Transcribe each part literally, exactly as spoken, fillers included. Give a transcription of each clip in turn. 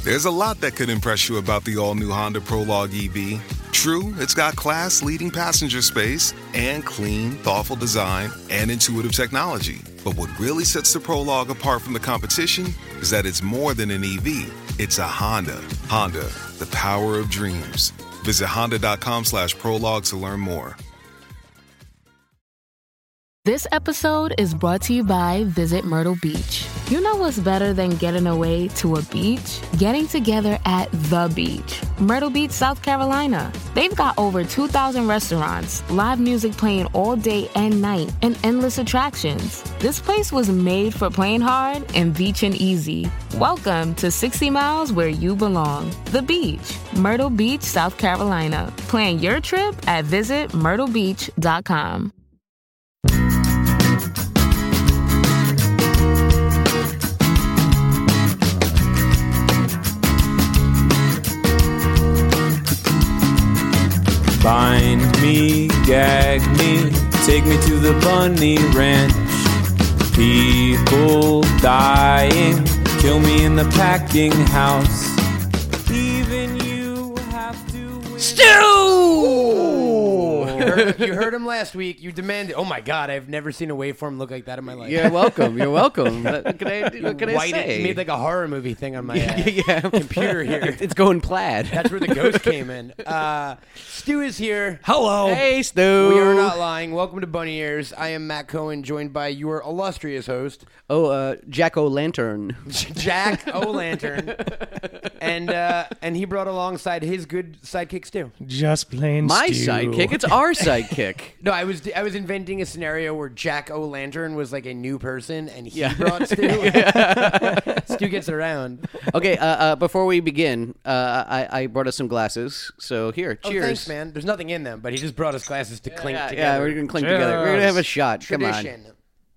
There's a lot that could impress you about the all-new Honda Prologue E V. True, it's got class-leading passenger space and clean, thoughtful design and intuitive technology. But what really sets the Prologue apart from the competition is that it's more than an E V. It's a Honda. Honda, the power of dreams. Visit honda.com slash prologue to learn more. This episode is brought to you by Visit Myrtle Beach. You know what's better than getting away to a beach? Getting together at the beach. Myrtle Beach, South Carolina. They've got over two thousand restaurants, live music playing all day and night, and endless attractions. This place was made for playing hard and beaching easy. Welcome to sixty miles where you belong. The beach. Myrtle Beach, South Carolina. Plan your trip at visit myrtle beach dot com. Bind me, gag me, take me to the bunny ranch. People dying, kill me in the packing house. Even you have to... Stew! You heard, you heard him last week. You demanded... Oh my God, I've never seen a waveform look like that in my life. You're welcome. You're welcome. What can I, what can I White say? It made like a horror movie thing on my yeah, uh, yeah. computer here. It's going plaid. That's where the ghost came in. Uh, Stu is here. Hello. Hey, Stu. We are not lying. Welcome to Bunny Ears. I am Matt Cohen, joined by your illustrious host, Oh, uh, Jack O'Lantern. Jack O'Lantern, and uh, and he brought alongside his good sidekick Stu. Just plain My stew. sidekick. It's our sidekick. No, I was I was inventing a scenario where Jack O'Lantern was like a new person, and he Yeah. brought Stu. Stu gets around. Okay, uh, uh, before we begin, uh, I, I brought us some glasses. So here, Oh, cheers. thanks, man. There's nothing in them, but he just brought us glasses to clink Yeah, together. yeah, we're going to clink Cheers. together. We're going to have a shot. Come on. Tradition.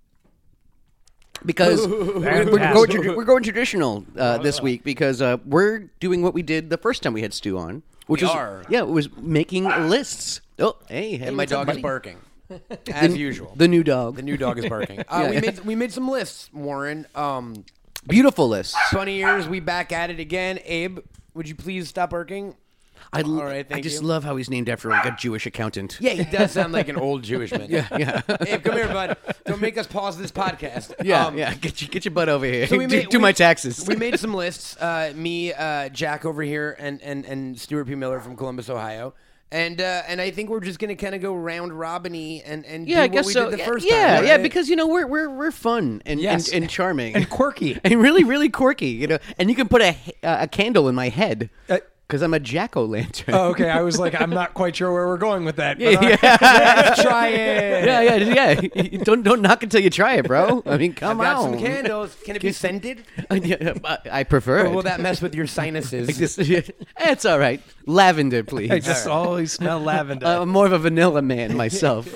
Because we're, we're, going, Fantastic. tra- we're going traditional uh, this week because uh, we're doing what we did the first time we had Stu on. Which We was, are. Yeah, it was making lists. Oh, hey. hey And my what's up, dog is buddy? barking, as The- usual. The new dog. The new dog is barking. Uh, Yeah. we made we made some lists, Warren. Um, Beautiful lists. Bunny Ears, we back at it again. Abe, would you please stop barking? I, l- All right, thank I just you. love how he's named after like a Jewish accountant. Yeah, he does sound like an old Jewish man. yeah, yeah. Abe, come here, bud. Don't make us pause this podcast. Yeah, Um, yeah. Get you, get your butt over here. So we do made, do we- my taxes. We made some lists. Uh, me, uh, Jack over here, and and and Stuart P. Miller from Columbus, Ohio. And uh, and I think we're just gonna kind of go round robin-y and and yeah, do I what guess we so. did the yeah, first yeah, time. yeah, right? because you know we're we're we're fun and Yes. and, and charming and quirky. and really really quirky. You know, and you can put a uh, a candle in my head Uh, because I'm a jack o' lantern. Oh, okay. I was like, I'm not quite sure where we're going with that. yeah, but, uh, yeah. Let's try it. yeah, yeah, yeah. Don't don't knock until you try it, bro. I mean, I've come got on. some candles. Can it be scented? Yeah, I I prefer Or it. will that mess with your sinuses? Like this, it's all right. Lavender, please. I just always smell lavender. Uh, I'm more of a vanilla man myself.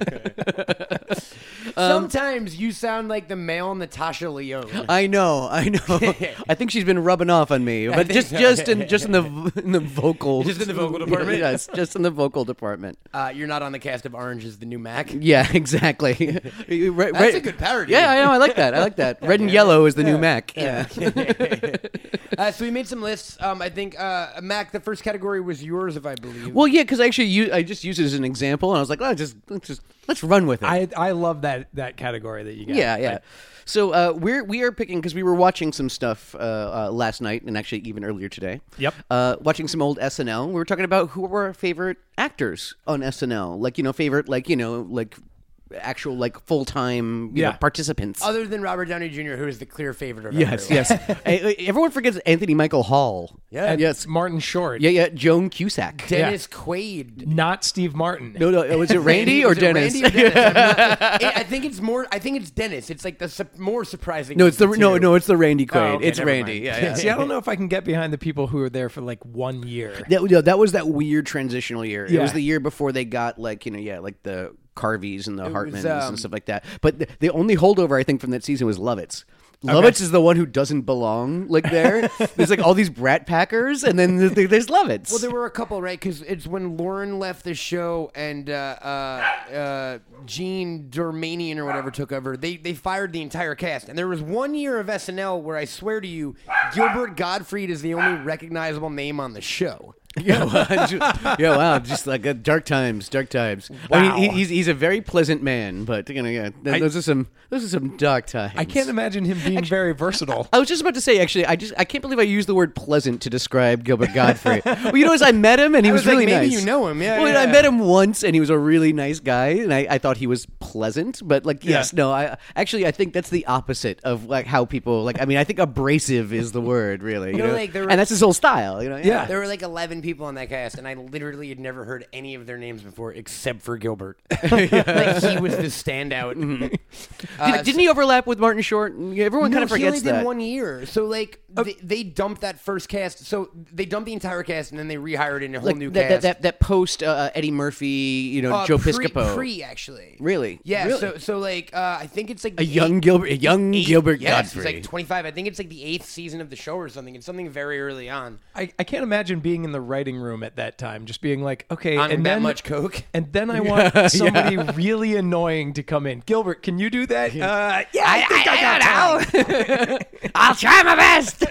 Sometimes you sound like the male Natasha Lyonne. I know, I know. I think she's been rubbing off on me, but think just so. just in just in the in the vocals. Just in the vocal department? yes, just in the vocal department. Uh, you're not on the cast of Orange is the New Mac. Yeah, exactly. Re- That's re- a good parody. Yeah, I know. I like that. I like that. Red and yellow is the new Mac. Yeah. uh, so we made some lists. Um, I think uh, Mac, the first category was yours, if I believe. Well, yeah, because actually, you I just used it as an example, and I was like, oh, just let's just let's run with it. I I love that that category that you got. Yeah, yeah. So uh, we're we are picking because we were watching some stuff uh, uh, last night and actually even earlier today. Yep. Uh, watching some old S N L. We were talking about who were our favorite actors on S N L, like you know, favorite like you know, like actual like full time Yeah. know, participants. Other than Robert Downey Junior, who is the clear favorite of yes, everyone. yes. Hey, everyone forgets Anthony Michael Hall. Yeah. And Yes. Martin Short. Yeah, yeah. Joan Cusack. Dennis Quaid. Not Steve Martin. No, no. Was it Randy or Was it Dennis? Randy or Dennis? I'm not- I I think it's more. I think it's Dennis. It's like the su- more surprising. no, it's the of no, two. no. It's the Randy Quaid. Oh, okay, it's never Randy. mind. Yeah, yeah. See, I don't know if I can get behind the people who were there for like one year. That, yeah, that was that weird transitional year. It Yeah. was the year before they got like you know yeah like the Carveys and the was, Hartmans um, and stuff like that. But the, the only holdover I think from that season was Lovitz. Lovitz is the one who doesn't belong. Like there, there's like all these brat packers, and then th- th- there's Lovitz. Well, there were a couple, right? Because it's when Lauren left the show and uh, uh, uh, Gene Dormanian or whatever took over. They they fired the entire cast, and there was one year of S N L where I swear to you, Gilbert Gottfried is the only recognizable name on the show. Yeah, wow, just, yeah, wow, just like uh, dark times, dark times. Wow. I mean, he, he's he's a very pleasant man, but you know, yeah, th- I- those are some those are some dark times. I can't imagine him being very versatile. I was just about to say, actually, I just I can't believe I used the word pleasant to describe Gilbert Godfrey. Well, you know, as I met him and he I was, was like, really maybe nice. you know him, yeah, Well, yeah. I met him once and he was a really nice guy, and I, I thought he was pleasant. But like, yes, Yeah. no, I actually I think that's the opposite of like how people like. I mean, I think abrasive is the word, really. You You know, know, like, there were- and that's his whole style. You know, Yeah. There were like eleven people on that cast, and I literally had never heard any of their names before except for Gilbert. Like he was the standout. Uh, Did, didn't he overlap with Martin Short? Everyone no, kind of he forgets only that. did one year. So like they, they dumped that first cast. So they dumped the entire cast, and then they rehired in a whole like new that, that, cast. that that post uh, Eddie Murphy, you know, Uh, Joe pre, Piscopo. Pre actually. Really? Yeah. Really? So so like uh, I think it's like a the young eighth- Gilbert, a young eighth- Gilbert yes, Godfrey. It's like twenty-five. I think it's like the eighth season of the show or something. It's something very early on. I, I can't imagine being in the writing room at that time, just being like, okay, On and that then much coke. and then I want somebody really annoying to come in. Gilbert, can you do that? Uh, yeah, I, think I, got time. I'll try my best.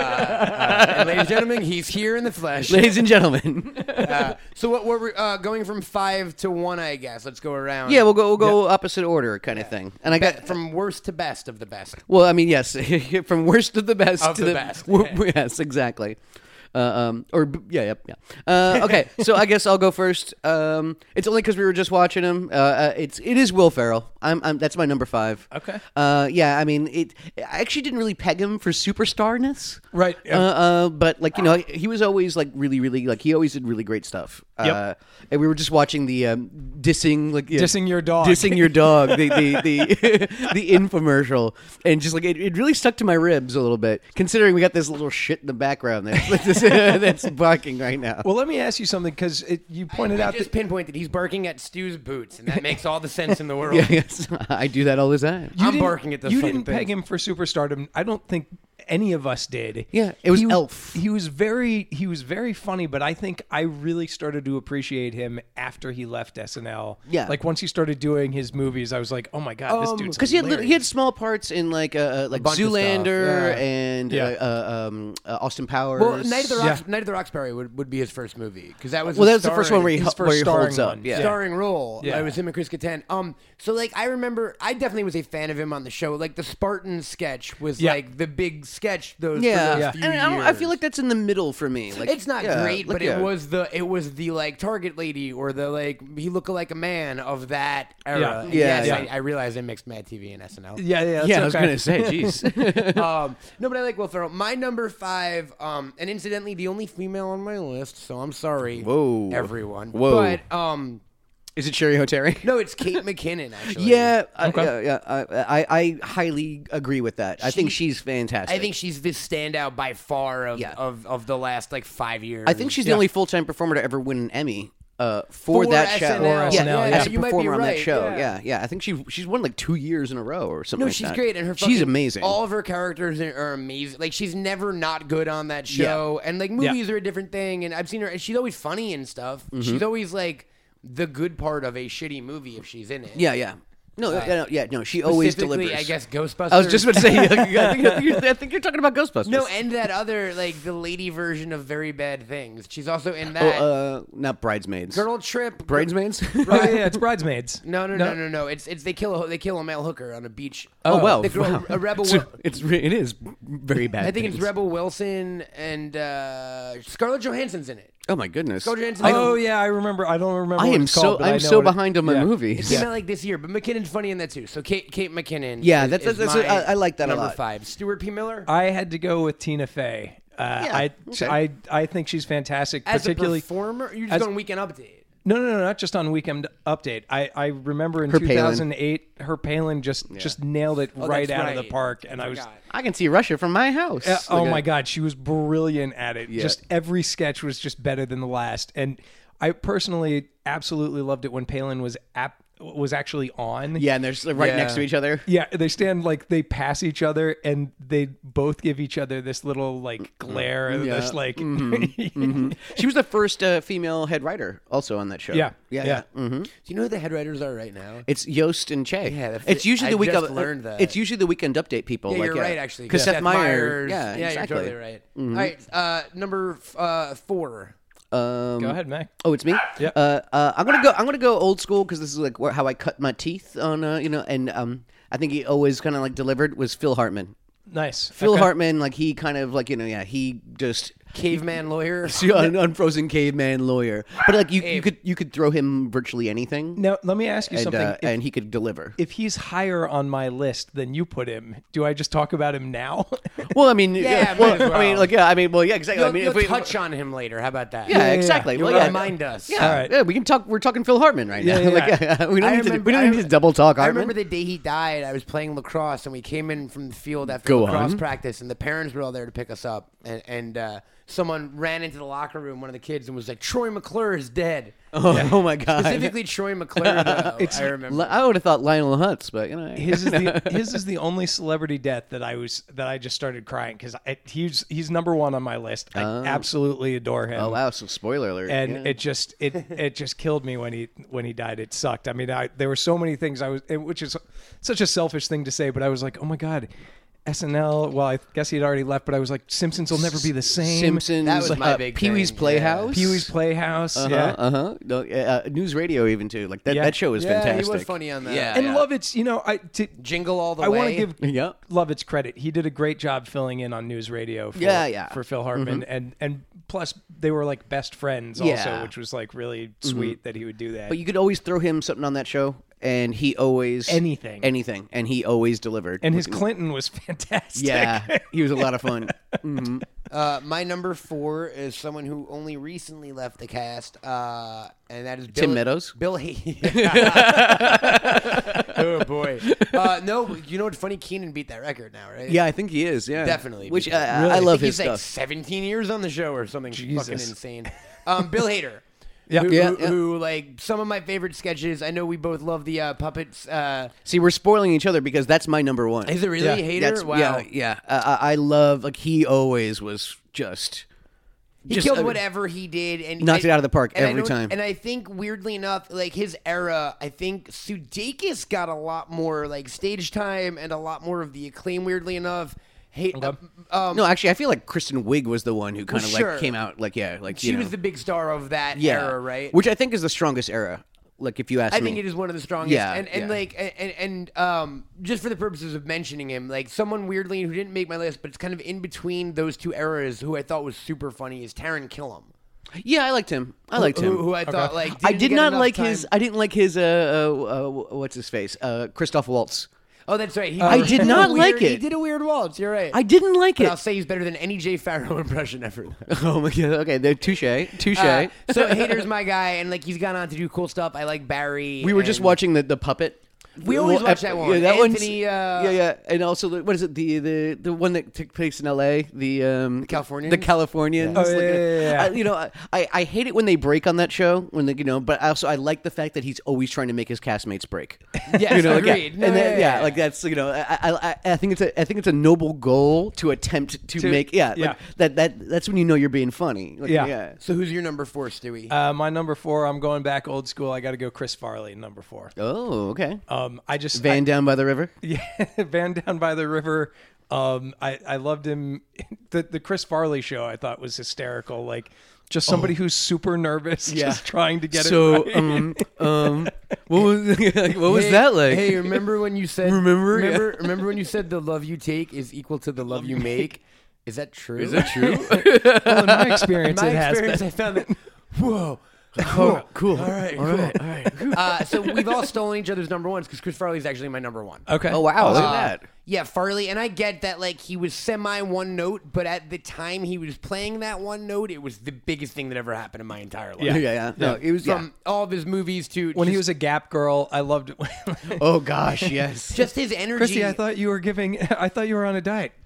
Uh, and ladies and gentlemen, he's here in the flesh. Ladies and gentlemen. Uh, so what we're uh, going from five to one, I guess. Let's go around. Yeah, we'll go we'll go opposite order kind of thing. And I Be- got from worst to best of the best. well, I mean, yes, from worst to the best Of to the best. w- yes, exactly. Uh, um, or b- yeah, yep, yeah. Uh, okay, so I guess I'll go first. Um, it's only because we were just watching him. Uh, uh, it's it is Will Ferrell. I'm, I'm that's my number five. Okay. Uh, yeah, I mean, it. I actually didn't really peg him for superstarness. Right, Uh, yeah. uh, but like you know, he was always like really, really like he always did really great stuff. Yep. Uh, and we were just watching the um, dissing like yeah, Dissing your dog. dissing your dog, the the the, the infomercial, and just like it, it really stuck to my ribs a little bit, considering we got this little shit in the background that's, that's barking right now. Well, let me ask you something, because you pointed I out just that pinpointed he's barking at Stu's boots, and that makes all the sense in the world. Yeah, yes, I do that all the time. you I'm didn't- barking at those You fucking didn't peg things. him for superstardom. I don't think any of us did. Yeah, it was he, Elf. He was very he was very funny, but I think I really started to appreciate him after he left S N L. Yeah. like once he started doing his movies, I was like, oh my god, this Um, dude's Because he had little, he had hilarious. small parts in like uh, like bunch of stuff, Zoolander yeah. and Yeah. uh, uh, um, uh, Austin Powers. Well, Night of the Rox- Yeah. Night of the Roxbury would, would be his first movie because that was well, a that was the first one where he, his ho- first where he holds starring up. one. Yeah. starring role. Yeah. It was him and Chris Kattan. Um, so like I remember, I definitely was a fan of him on the show. Like the Spartan sketch was Yeah. like the big sketch. Those for Yeah, those Yeah. few and I, don't, I years. feel like that's in the middle for me. Like It's not yeah, great, like, but yeah. it was the it was the like Target lady or the like he looked like a man of that era. Yeah. And Yeah, yes, yeah. I, I realized I mixed Mad T V and S N L. Yeah, yeah, that's Yeah, I was okay. gonna say, jeez. um, no, but I like Will Ferrell. My number five, um, and incidentally, the only female on my list. So I'm sorry, Whoa. everyone. Whoa. But um, Is it Sherry Hoteri? no, it's Kate McKinnon. Actually, Yeah, I- Okay. yeah, yeah. I, I, I highly agree with that. I think She- she's fantastic. I think she's the standout by far of Yeah. of, of the last like five years. I think she's the Yeah. only full time performer to ever win an Emmy. Uh, for, For that S show, N L. For S N L, yeah, yeah. as a You might be performer on that right, show, yeah. yeah, yeah. I think she she's won like two years in a row or something. No, like she's that. great, and her she's fucking- amazing. All of her characters are are amazing. Like she's never not good on that show, and like movies are a different thing. And I've seen her; and she's always funny and stuff. Mm-hmm. She's always like the good part of a shitty movie if she's in it. yeah, yeah. No, yeah, no, yeah, no. She always Specifically, delivers. I guess Ghostbusters. I was just about to say. I think, I think, you're, I think you're talking about Ghostbusters. no, and that other like the lady version of Very Bad Things. She's also in that oh, uh, not Bridesmaids. Girl Trip. Bridesmaids. Oh, yeah, yeah, it's Bridesmaids. No, no, no, no, no. It's it's they kill a they kill a male hooker on a beach. Oh, well, the girl, wow. a rebel. So Wil- it's re- it is very bad. I think it's things. Rebel Wilson and uh, Scarlett Johansson's in it. Oh my goodness. Scarlett Johansson. Oh yeah, I remember. I don't remember. I what am it's so called, but I I'm know so what it- behind on my yeah. It movies. came out like this year, but McKinnon's funny in that too. So Kate Kate McKinnon. Yeah, is- that's- is that's- my I- I like that a number lot. five. Stuart P. Miller I had to go with Tina Fey. Uh, I, okay. I I think she's fantastic, as a particularly. performer. You're just as- going Weekend Update. No, no, no, not just on Weekend Update. I, I remember in Her two thousand eight, her Palin just just nailed it Oh, right that's out of the right. park, and I was. forgot. I can see Russia from my house. Uh, oh Like a- my God, she was brilliant at it. Yeah. Just every sketch was just better than the last, and I personally absolutely loved it when Palin was ap- was actually on. Yeah, and they're just right Yeah. next to each other. Yeah, they stand like they pass each other, and they both give each other this little like glare, and Yeah. this like. Mm-hmm. She was the first uh, female head writer also on that show. Yeah, yeah, yeah. yeah. hmm Do you know who the head writers are right now? It's Yost and Che. Yeah, that's- it's usually the I week just of, learned that. It's usually the weekend update people. Yeah, like, you're right, actually. Because Seth, Meyers. Yeah, yeah, exactly. you're totally right. All right, uh, number uh, four. Um, Go ahead, Mac. Oh, it's me. Yep. Uh, uh, I'm gonna go. I'm gonna go old school because this is like where, how I cut my teeth on. Uh, you know, and um, I think he always kind of like delivered was Phil Hartman. Nice. Phil Okay. Hartman, like he kind of like you know, yeah, he just Caveman lawyer. an unfrozen caveman lawyer. But like you, you could you could throw him virtually anything, Now, let me ask you and something. uh, if, and he could deliver. if he's higher on my list than you put him, do I just talk about him now? Well, I mean, Yeah, well, might as I mean, well. like yeah, I mean, well, yeah, exactly. You'll, I mean, you'll if we touch on him later. How about that? yeah, yeah, exactly. You'll Well, yeah, remind us. Yeah, All right. yeah, we can talk. We're talking Phil Hartman right now. Yeah, yeah, Like, yeah. we don't I need to. remember- We don't I need to rem- double talk I Hartman. remember the day he died. I was playing lacrosse, and we came in from the field after Go lacrosse on. practice, and the parents were all there to pick us up. And, and uh, someone ran into the locker room, one of the kids, and was like, "Troy McClure is dead." Oh, oh my god! Specifically, Troy McClure. Though, It's- I remember. Li- I would have thought Lionel Hutz, but you know, His is the his is the only celebrity death that I was that I just started crying because he's he's number one on my list. I absolutely adore him. oh wow! So spoiler alert. And yeah. it just it it just killed me when he when he died. It sucked. I mean, I, there were so many things I was, it- which is such a selfish thing to say, but I was like, oh my god, S N L. Well, I guess he'd already left, but I was like, Simpsons will never be the same. Simpsons. That was my uh, big Pee Wee's thing, Playhouse. Pee Wee's Playhouse. Uh-huh, Yeah. uh-huh. No, uh, News Radio even too. Like that. Yeah. That show was yeah, fantastic. he was funny on that. Yeah. And yeah. Lovitz, you know, I to, Jingle all the I way. want to give Yeah. Lovitz credit. He did a great job filling in on News Radio for, Yeah, yeah. for Phil Hartman. And and plus they were like best friends Yeah. also, which was like really sweet that he would do that. But you could always throw him something on that show, and he always Anything. anything, and he always delivered. and his Clinton was fantastic. yeah, he was a lot of fun. hmm Uh, my number four is someone who only recently left the cast, uh, and that is Bill, Tim Meadows? Bill Hay- Oh boy! Uh, no, you know what's funny? Keenan beat that record now, right? Yeah, I think he is. Yeah, Definitely. Which because- I, I, I love think his he's like stuff. seventeen years on the show or something Jesus. fucking insane. Um, Bill Hader. Yeah. Who, Yeah, who, yeah. who, like, some of my favorite sketches. I know we both love the uh, puppets. Uh, See, we're spoiling each other because that's my number one. is it really Yeah. Hader? That's Wow. yeah, yeah. Uh, I I love like he always was just. He just, killed uh, whatever he did, and knocked I- it out of the park and I every don't- time. And I think weirdly enough, like his era, I think Sudeikis got a lot more like stage time and a lot more of the acclaim. Weirdly enough, hate. Okay. Um, No, actually, I feel like Kristen Wiig was the one who kind of Well, sure. like came out like yeah, like she you know, was the big star of that yeah, era, right? Which I think is the strongest era. Like if you ask I me, think it is one of the strongest. Yeah, and, and yeah. like and, and um just for the purposes of mentioning him, like someone weirdly who didn't make my list, but it's kind of in between those two eras, who I thought was super funny is Taron Killam. Yeah, I liked him. I liked who, him. Who I thought like I didn't did get not enough like time. his. I didn't like his. Uh, uh, uh what's his face? Uh, Christoph Waltz. Oh, that's right. He I did did a not weird- like He it. did a weird waltz. You're right. I didn't like But it. I'll say he's better than any Jay Farrow impression ever. Oh my god. Okay, they're touche. Touche. Uh, so Hader's my guy, and like he's gone on to do cool stuff. I like Barry. we were just and- watching the the puppet. We always Well, watch ep- that one. Yeah, that Anthony, one's, uh, yeah, yeah, and also the- what is it? The the the one that took place in L A. The um the Californians? The Californians. Oh, Like, yeah, yeah, yeah. I, you know, I, I hate it when they break on that show. When they, you know, but also I like the fact that he's always trying to make his castmates break. Yes, you know, like, yeah, agreed. No, and then, yeah, yeah, yeah, like yeah. that's you know, I, I I I think it's a I think it's a noble goal to attempt to, To- make yeah, yeah. like that that that's when you know you're being funny. Like, Yeah. yeah. So who's your number four, Stewie? Uh, my number four, I'm going back old school. I got to go Chris Farley, number four. Oh, okay. Um, I just Van down by the river. Yeah, Van Down by the River. Um, I, I loved him. The the Chris Farley show I thought was hysterical. Like just somebody who's super nervous, Yeah. just trying to get So it right. um um what was what was Hey- that like? Hey, remember when you said Remember? Remember, remember when you said the love you take is equal to the love you make? Is that true? Is that true? Well, in my experience, In my it has experience, been. I found that. Whoa. Oh, cool. All right, All right. All right. Uh, so we've all stolen each other's number ones because Chris Farley's actually my number one. Okay. Oh wow, look Uh, at that. Yeah, Farley, and I get that like he was semi one note, but at the time he was playing that one note, it was the biggest thing that ever happened in my entire life. Yeah, yeah, yeah. No, it was From all of his movies to When he just- was a Gap girl, I loved it. Oh gosh, yes. just his energy. Christy, I thought you were giving. I thought you were on a diet.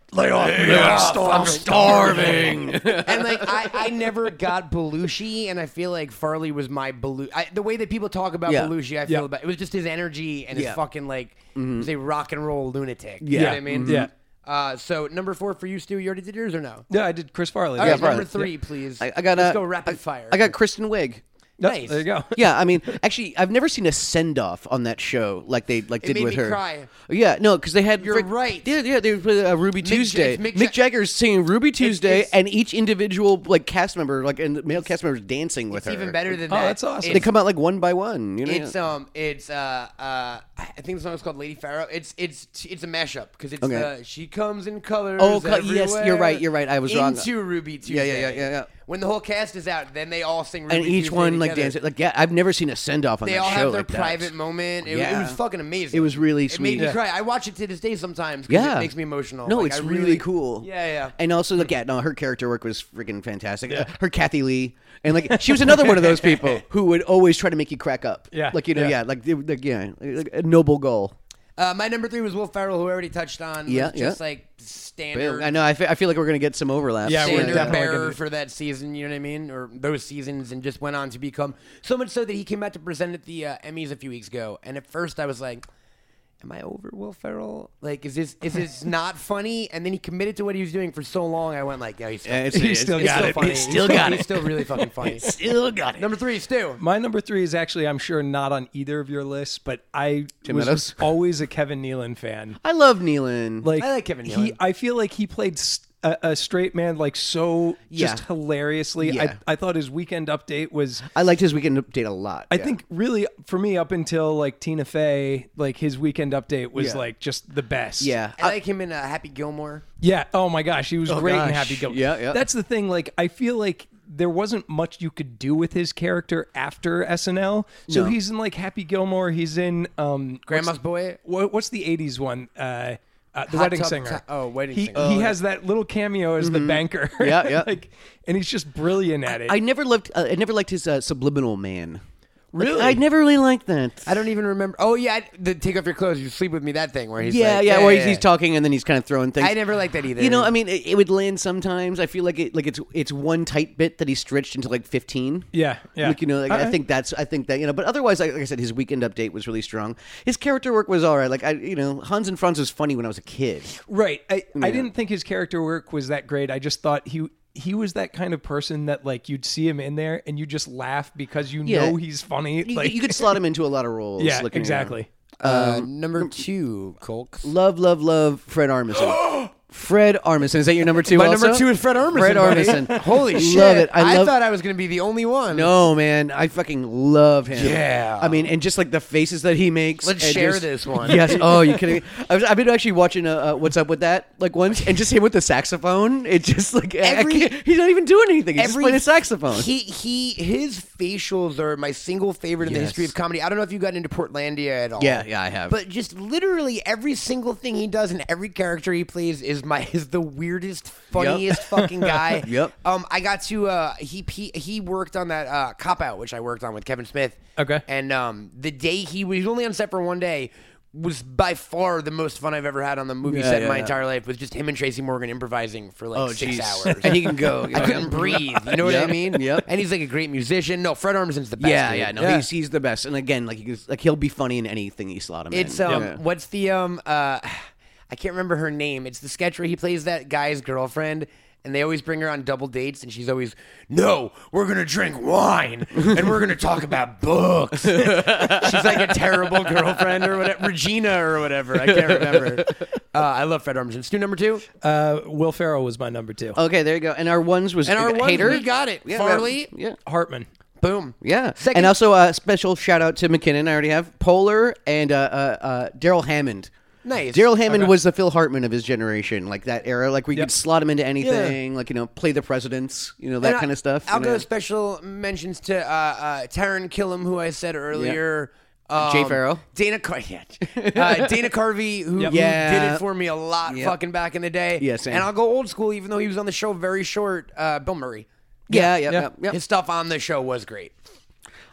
Lay off me. I'm starving. And like I, I never got Belushi, and I feel like Farley was my Belushi. The way that people talk about Yeah. Belushi, I feel Yeah. about it was just his energy and his Yeah. fucking like he was a rock and roll lunatic. You Yeah. know what I mean? Yeah. Uh, so number four for you, Stu. You already did yours or no? Yeah, I did Chris Farley. All Yeah, right, Farley. number three, please. I, I got Let's uh, go rapid I- fire. I got Kristen Wiig. Yep, Nice. There you go. Yeah, I mean, actually, I've never seen a send off on that show like they like It did made with me her. cry. Yeah, no, because they had. You're right. Yeah, yeah, they played uh, Ruby Tuesday. it's Mick Mick, Ja- Jagger's singing Ruby Tuesday, it's- and each individual like cast member, like and the male cast members, dancing with It's her. even better than Oh, that. that's awesome. They It's, come out like one by one. You know? it's um, it's uh, uh, I think the song is called Lady Pharaoh. It's it's it's a mashup because it's Okay. the she comes in colors. Oh, co- yes, everywhere you're right, you're right. I was wrong. Into Ruby Tuesday. Yeah, yeah, yeah, yeah, yeah. When the whole cast is out, then they all sing Ruby and each Tuesday one like together. dancing. Like yeah, I've never seen a send off on They that all show have their like that. private moment. It, it Yeah. was fucking amazing. It was really It sweet. made me Yeah. cry. I watch it to this day sometimes because Yeah, it makes me emotional. No, Like, it's I really, really cool. Yeah, yeah. And also, like, yeah, no, her character work was freaking fantastic. Uh, her Kathy Lee, and like, she was another one of those people who would always try to make you crack up. Yeah, like you know, yeah. yeah, like, it- like yeah, like a noble goal. Uh, my number three was Will Ferrell, who I already touched on. Was Yeah, just yeah. like standard. I know. I fe- I feel like we're gonna get some overlap. Yeah, we're standard definitely bearer gonna- for that season, you know what I mean, or those seasons, and just went on to become so much so that he came out to present at the uh, Emmys a few weeks ago. And at first, I was like, "Am I over Will Ferrell? Like, is this is this not funny?" And then he committed to what he was doing for so long. I went like, "Yeah, he's still, Yeah, it's- He it's- still he's got still it. funny. He He's still got He's it. still really fucking funny." Still got it. Number three, Stu. My number three is actually, I'm sure, not on either of your lists, but I Tim was Meadows? always a Kevin Nealon fan. I love Nealon. Like I like Kevin He, Nealon. I feel like he played s- a, a straight man like so just Yeah. hilariously. Yeah. I, I thought his Weekend Update was. I liked his Weekend Update a lot. I yeah. think really for me up until like Tina Fey, like his Weekend Update was Yeah. like just the best. Yeah. I like him in uh, Happy Gilmore. Yeah. Oh my gosh, he was great in gosh. Happy Gilmore. Yeah, yeah. That's the thing. Like I feel like there wasn't much you could do with his character after S N L. So No. he's in like Happy Gilmore. He's in um Grandma's what's, Boy. what, what's the eighties one? Uh, uh, the Hot Wedding Tub Singer. Ti- oh, Wedding he, Singer. He has that little cameo as the banker. Yeah, yeah. like, and he's just brilliant at it. I never loved. Uh, I never liked his uh, subliminal man. Like, Really? I never really liked that. I don't even remember. Oh yeah, the take off your clothes, you sleep with me. That thing where he's yeah, like, yeah, Where he's, yeah. he's talking and then he's kind of throwing things. I never liked that either. You know, I mean, it, it would land sometimes. I feel like it, like it's it's one tight bit that he stretched into like fifteen. yeah, yeah. Like, you know, like, I Alright. think that's, I think that, you know, but otherwise, like, like I said, his Weekend Update was really strong. His character work was all right. Like, I, you know, Hans and Franz was funny when I was a kid. Right. I, I Yeah. didn't think his character work was that great. I just thought he he was that kind of person that like you'd see him in there and you just laugh because you Yeah. know he's funny. You, Like you could slot him into a lot of roles. yeah, looking exactly. Uh, number two, Colks. Love, love, love Fred Armisen. Fred Armisen. Is that your number two My also? number two is Fred Armisen. Fred buddy. Armisen. Holy shit! Love it. I, I, love, thought I was going to be the only one. No, man. I fucking love him. Yeah. I mean, and just like the faces that he makes. Let's and share just- this one. Yes. Oh, you kidding me? I was, I've been actually watching uh, uh, What's Up With That like once, and just him with the saxophone. It just like I- I Every- can't- he's not even doing anything. He's just playing a saxophone. He he his facials are my single favorite in the Yes. history of comedy. I don't know if you got into Portlandia at all. Yeah, yeah, I have. But just literally every single thing he does and every character he plays is my is the weirdest, funniest fucking guy. Yep. Um, I got to uh he he, he worked on that uh Cop Out, which I worked on with Kevin Smith. Okay. And um the day he was, he was only on set for one day. Was by far the most fun I've ever had on the movie Yeah, set in yeah, my yeah. entire life. Was just him and Tracy Morgan improvising for like Oh, six jeez. hours. And he can go. I couldn't breathe. You know what I Yep, mean? yep. And he's like a great musician. No, Fred Armisen's the best. yeah, dude. yeah, no, he's he's the best. And again, like he like he'll be funny in anything you slot him It's in. um, Yeah. what's the um, uh, I can't remember her name. It's the sketch where he plays that guy's girlfriend, and they always bring her on double dates, and she's always, no, we're gonna drink wine, and we're gonna talk about books. She's like a terrible girlfriend or whatever, Regina or whatever. I can't remember. Uh, I love Fred Armisen. Stu number two, Uh, Will Ferrell was my number two. Okay, there you go. And our ones was and our one, Hater. we got it. Yeah, Farley, Yeah. Hartman. boom. Yeah, Second- and also a uh, special shout out to McKinnon. I already have Polar and uh, uh, uh, Daryl Hammond. Nice. Daryl Hammond Okay. was the Phil Hartman of his generation, like that era, like where you Yep. could slot him into anything, like you know, play the presidents, you know, that And I- kind of stuff. I'll you go know. special mentions to uh, uh, Taron Killam, who I said earlier. Um, Jay Farrow. Dana Car- yeah. uh, Dana Carvey, who, Yep. who Yeah. did it for me a lot Yep. fucking back in the day. Yeah, same. And I'll go old school, even though he was on the show very short. Uh, Bill Murray. Yeah, yeah, Yeah. yeah. yeah. His stuff on the show was great.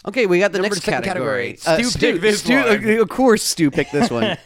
Okay, we got the Number next second category. category. Stu picked this Stu, one. Of course, Stu picked this one.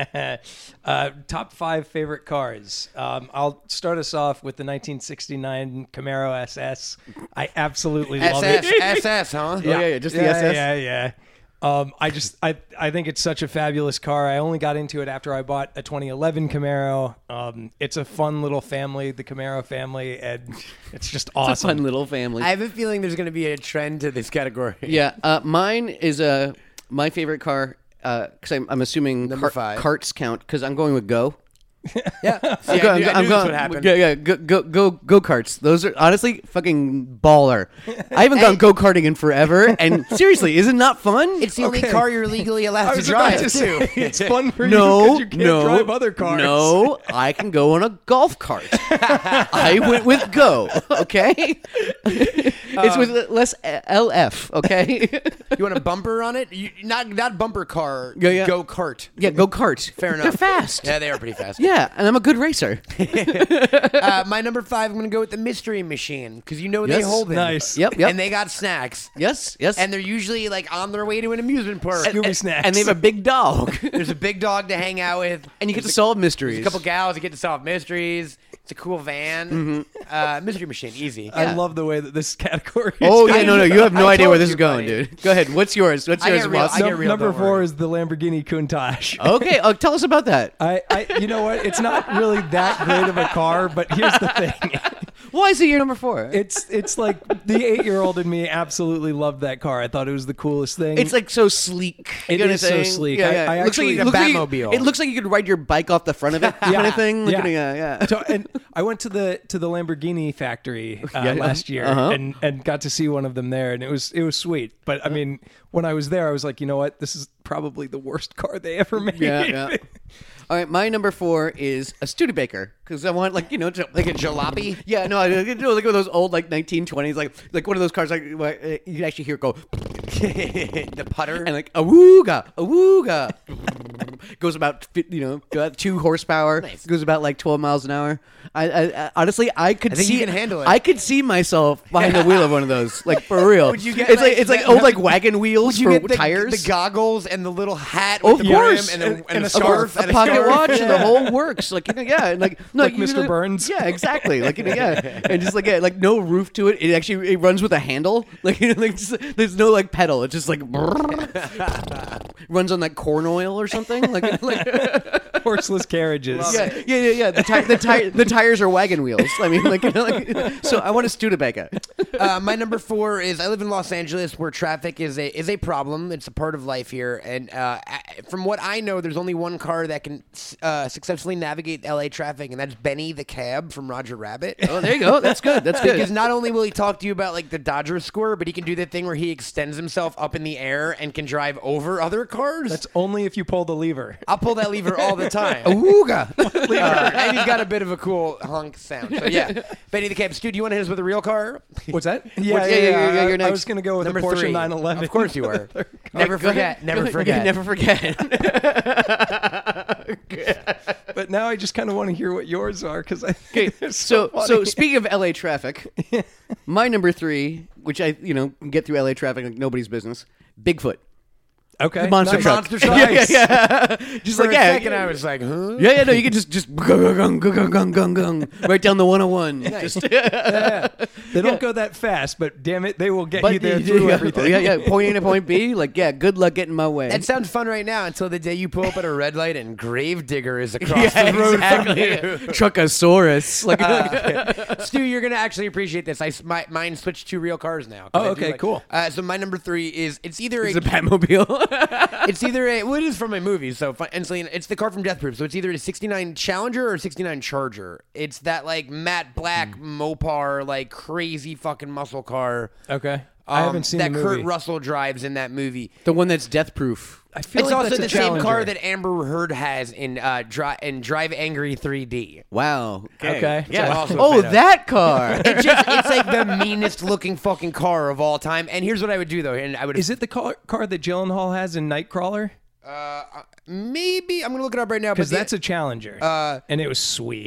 Uh, top five favorite cars. Um, I'll start us off with the nineteen sixty-nine Camaro S S. I absolutely love S S, it. S S, huh? Yeah, yeah, yeah, just the yeah, S S. Yeah, yeah. Um, I just I I think it's such a fabulous car. I only got into it after I bought a twenty eleven Camaro. Um, it's a fun little family, the Camaro family, and it's just awesome. It's a fun little family. I have a feeling there's going to be a trend to this category. Yeah, uh, mine is uh, my favorite car because I'm, I'm assuming Number car- five. carts count because I'm going with Go. Yeah. See, I'm I going, knew, I I'm knew going, this would happen. Yeah, yeah, go go go go karts. Those are honestly fucking baller. I haven't gone go karting in forever, and seriously, is it not fun? It's the only Okay. car you're legally allowed I to was about drive, to say, too. it's fun for no, you because you can't no, drive other cars. No, I can go on a golf cart. I went with Go. Okay, it's with less L F. Okay, You want a bumper on it? You, not not bumper car, Yeah, yeah. go kart. yeah, go kart. Fair enough. They're fast. Yeah, they are pretty fast. Yeah, and I'm a good racer. Uh, my number five, I'm going to go with the Mystery Machine because you know they Yes. hold them. Nice. Yep, yep. And they got snacks. yes, yes. And they're usually like on their way to an amusement park. Scooby and, snacks. and they have a big dog, There's a big dog to hang out with. and you get to There's solve a, mysteries. a couple gals. You get to solve mysteries. It's a cool van. Mm-hmm. Uh, Mystery Machine, easy. I Yeah. love the way that this category is Oh going. yeah, no, no, you have no I idea where told this you, is going, buddy. dude. Go ahead. What's yours? What's I yours, get real- Ross? I get real, Number don't four worry. is the Lamborghini Countach. Okay, uh, tell us about that. I, I, you know what? It's not really that great of a car, but here's the thing. Why is it your number four? It's it's like the eight-year-old in me absolutely loved that car. I thought it was the coolest thing. It's like so sleek. It you know is what I'm so saying? sleek. Yeah, I- yeah. I It looks actually- like, Like a it looks like you- Batmobile. It looks like you could ride your bike off the front of it, kind of thing. Like, yeah. yeah, yeah. So- and I went to the to the Lamborghini factory uh, Yeah, last year uh-huh. and, and got to see one of them there, and it was it was sweet. But I mean, when I was there, I was like, you know what? This is probably the worst car they ever made. Yeah, yeah. All right, my number four is a Studebaker because I want like you know to, Like a jalopy? Yeah, no, I you know, like one of those old like nineteen twenties, like like one of those cars like where, uh, you can actually hear it go The putter. and like a wooga, a wooga. Goes about fi- you know about two horsepower. Nice. Goes about like twelve miles an hour. I, I, I honestly I could I think see you can handle it. I could see myself behind the wheel of one of those, like for real. Would you get, it's like, like, it's like the- old like wagon wheels Would you for get the, tires. the goggles and the little hat Of with the course. brim and a, and, And a a scarf a, and pocket scarf? watch and the Yeah. whole works like you know, yeah and like no, Like you Mister know- Burns. yeah exactly like you know, yeah and just like yeah like no roof to it. It actually it runs with a handle like you know like just, there's no like pedal. It's just like runs on like corn oil or something like, like Horseless carriages. yeah yeah yeah yeah the, ti- the, ti- the tires are wagon wheels. I mean like, you know, like so I want a Studebaker. Uh, my number four is I live in Los Angeles where traffic is a is a problem. It's a part of life here, and uh, I- from what I know, there's only one car that can uh, successfully navigate L A traffic, and that's Benny the Cab from Roger Rabbit. Oh, there you go. That's good. That's good. Because not only will he talk to you about like the Dodger score, but he can do the thing where he extends himself up in the air and can drive over other cars. That's only if you pull the lever. I'll pull that lever all the time. Ooga. Uh, and he's got a bit of a cool honk sound. So yeah, Benny the Cab. Stu, do you want to hit us with a real car? What's that? yeah, yeah, yeah, yeah, I- you're I, next. was going to go with Number a Porsche three. nine eleven. Of course you are. Never Go forget. ahead. Never Go ahead. forget. Yeah, never forget. But now I just kind of want to hear what yours are because I Okay, think they're so so, so funny. speaking of L A traffic, my number three, which I you know get through L A traffic like nobody's business, Bigfoot, okay, the monster nice. truck, Monster truck. yeah, yeah, yeah. Just For like a yeah, second, I was like, huh? yeah, yeah, no, you can just just gung, gung, gung, gung, gung, gung, right down the one oh one. Just They don't go that fast, but damn it, they will get but you there yeah, through yeah, everything. yeah, yeah, point A to point B. Like yeah, good luck getting my way. That sounds fun right now until the day you pull up at a red light and Gravedigger is across yeah, the road exactly. from you. Truckosaurus. Like Stu, you're gonna actually appreciate this. I s- my, mine switched to real cars now. 'cause Oh, I do okay, like- cool. Uh, so my number three is it's either it's a, a Batmobile. it's either a well, it is from a movie. So fun, and Celine, it's the car from Death Proof. So it's either a sixty-nine Challenger or a sixty-nine Charger. It's that like matte black Mopar like crazy fucking muscle car. Okay, I um, haven't seen that the movie. Kurt Russell drives in that movie. the one that's death proof. I feel It's like also that's the a same car Challenger. that Amber Heard has in uh, Dri- in Drive Angry three D. Wow. Okay. Yeah. I'm also a Oh, fan of. that car. It's just it's like the meanest looking fucking car of all time. And here's what I would do though, and I would Is it the car, car that Gyllenhaal has in Nightcrawler? uh, maybe I'm gonna look it up right now Because but the- that's a Challenger, Uh, and it was sweet.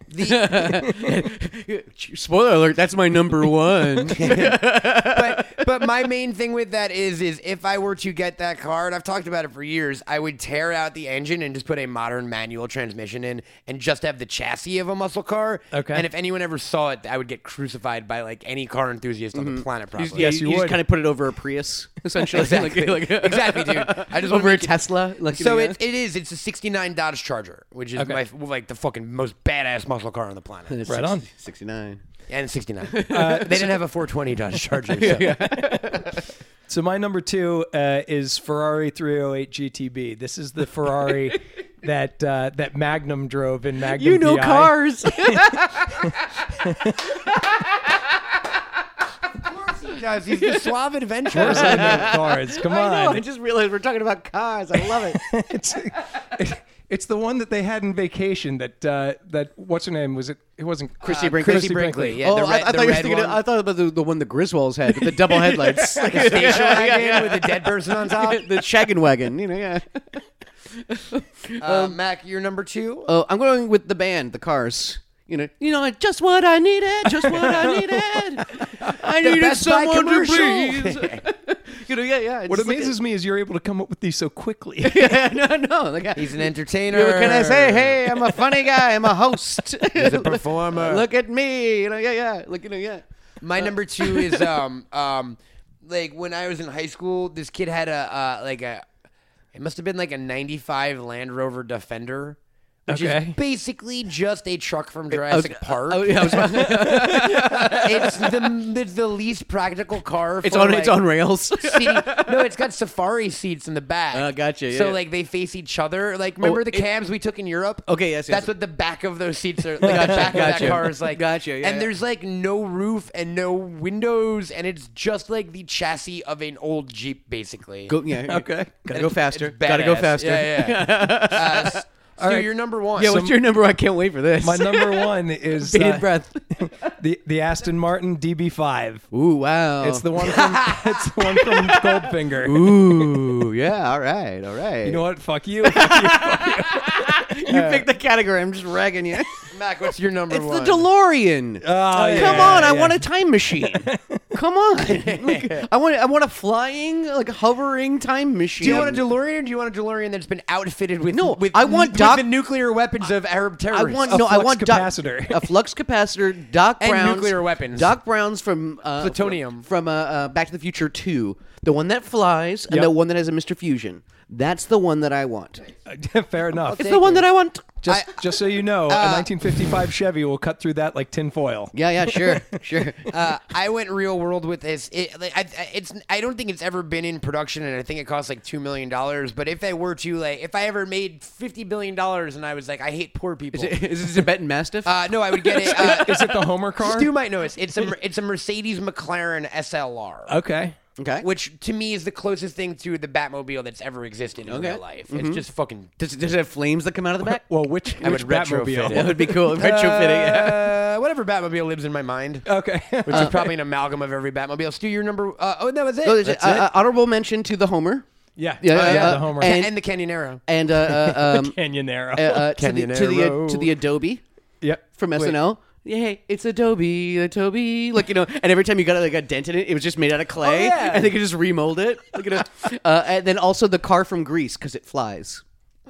The, Spoiler alert, that's my number one. but but my main thing with that is is if I were to get that car, and I've talked about it for years, I would tear out the engine and just put a modern manual transmission in and just have the chassis of a muscle car. Okay. And if anyone ever saw it, I would get crucified by like any car enthusiast on the planet. Probably. Yeah, Yes, you, you just would. kind of put it over a Prius, essentially. Exactly. Like- like- Exactly, dude. I just wanna over a make it- Tesla. Like, So you know, it, it is. It's a sixty-nine Dodge Charger, which is Okay. my, like the fucking most badass muscle car on the planet. it's Right on. sixty-nine. And it's sixty-nine. Uh, they didn't have a four twenty Dodge Charger. So. So my number two uh, is Ferrari three oh eight G T B. This is the Ferrari that uh, that Magnum drove in Magnum. You know P I. cars. He does. He's the suave Of adventurer. course I know cars. Come on. I know. I just realized we're talking about cars. I love it. it's, it's the one that they had in Vacation. That uh, that what's her name? Was it? It wasn't Christy uh, Brinkley. Christy Brinkley. Yeah, oh, the I, red, I the thought you were red thinking. one. I thought about the, the one the Griswolds had with the double headlights, like The station wagon with a dead person on top. the shaggin' wagon. You know, yeah. Uh, Mac, you're number two. Oh, I'm going with the band, the Cars. You know, you know, just what I needed, just what I needed. I needed Best Buy someone to commercial. breathe. You know, yeah, yeah. What just like- amazes me is you're able to come up with these so quickly. yeah, no, no. Like, He's an entertainer. you know, what can I say? Hey, I'm a funny guy. I'm a host. He's a performer. Look at me. You know, yeah, yeah. Look, you know, yeah. My number two is um um like when I was in high school, this kid had a uh, like a it must have been like a ninety-five Land Rover Defender. Which Okay. is basically just a truck from Jurassic Park. Oh, yeah, I was, It's the it's the least practical car. For it's on. like, It's on rails. city. No, it's got safari seats in the back. Oh, gotcha, So yeah. like they face each other. Like remember Oh, the it- cabs we took in Europe? Okay, yes, yes. That's what the back of those seats are. Like the back of that Gotcha. car is like. Gotcha, yeah, and yeah. there's like no roof and no windows, and it's just like the chassis of an old Jeep, basically. Go, yeah. Okay. Gotta go faster. It's Gotta go badass. faster. Yeah, yeah. uh, s- Stu, right. you're number one. Yeah, what's your number? I can't wait for this. My number one is bated uh, breath. the the Aston Martin D B five. Ooh, wow. It's the one from it's the one from Goldfinger. Ooh, yeah. All right, all right. You know what? Fuck you. Fuck you. You picked the category. I'm just ragging you. Mac, what's your number It's one? the DeLorean. Oh, Come yeah, on, I yeah. want a time machine. Come on, Like, I want I want a flying, like hovering time machine. Do you want a DeLorean or do you want a DeLorean that's been outfitted with No, with, I want with Doc- the nuclear weapons of Arab I terrorists? want A no. I flux want Doc- capacitor. a flux capacitor. Doc And Brown's nuclear weapons. Doc Brown's from uh, Plutonium. from uh, uh, Back to the Future two. The one that flies and Yep. the one that has a Mister Fusion. That's the one that I want. Fair enough. It's the one that I want. Just I- just so you know, a nineteen fifty-five Chevy will cut through that like tin foil. Yeah, yeah, sure, sure. uh, I went real world with this. It, like, I, I- it's I don't think it's ever been in production, and I think it costs like two million dollars. But if I were to like, if I ever made fifty billion dollars, and I was like, I hate poor people. Is, it, is this a Tibetan Mastiff? uh, no, I would get it. Uh, Is it the Homer car? Stu might know it. It's a Mer- it's a Mercedes McLaren S L R. Okay. okay. Which to me is the closest thing to the Batmobile that's ever existed in Okay. real life. It's just fucking. Does, does it have flames that come out of the back? Well, which, I which would retrofit Batmobile? it. That would be cool. Retrofitting. Yeah. Uh, whatever Batmobile lives in my mind, Okay. which is probably an amalgam of every Batmobile. Stu, your number. Uh, oh, that was it. So there's That's uh, it? uh, honorable mention to the Homer yeah. Yeah, Oh, yeah, the Homer. and- and, the Canyonero. and uh, uh, um, Canyonero. uh, uh, to, the, to the Canyonero. to the Adobe yep. from Wait. S N L. Yeah, hey, it's Adobe, Adobe. Like, you know, and every time you got like a dent in it, it was just made out of clay, Oh, yeah. and they could just remold it. Like, you know, uh, and then also the car from Greece because it flies.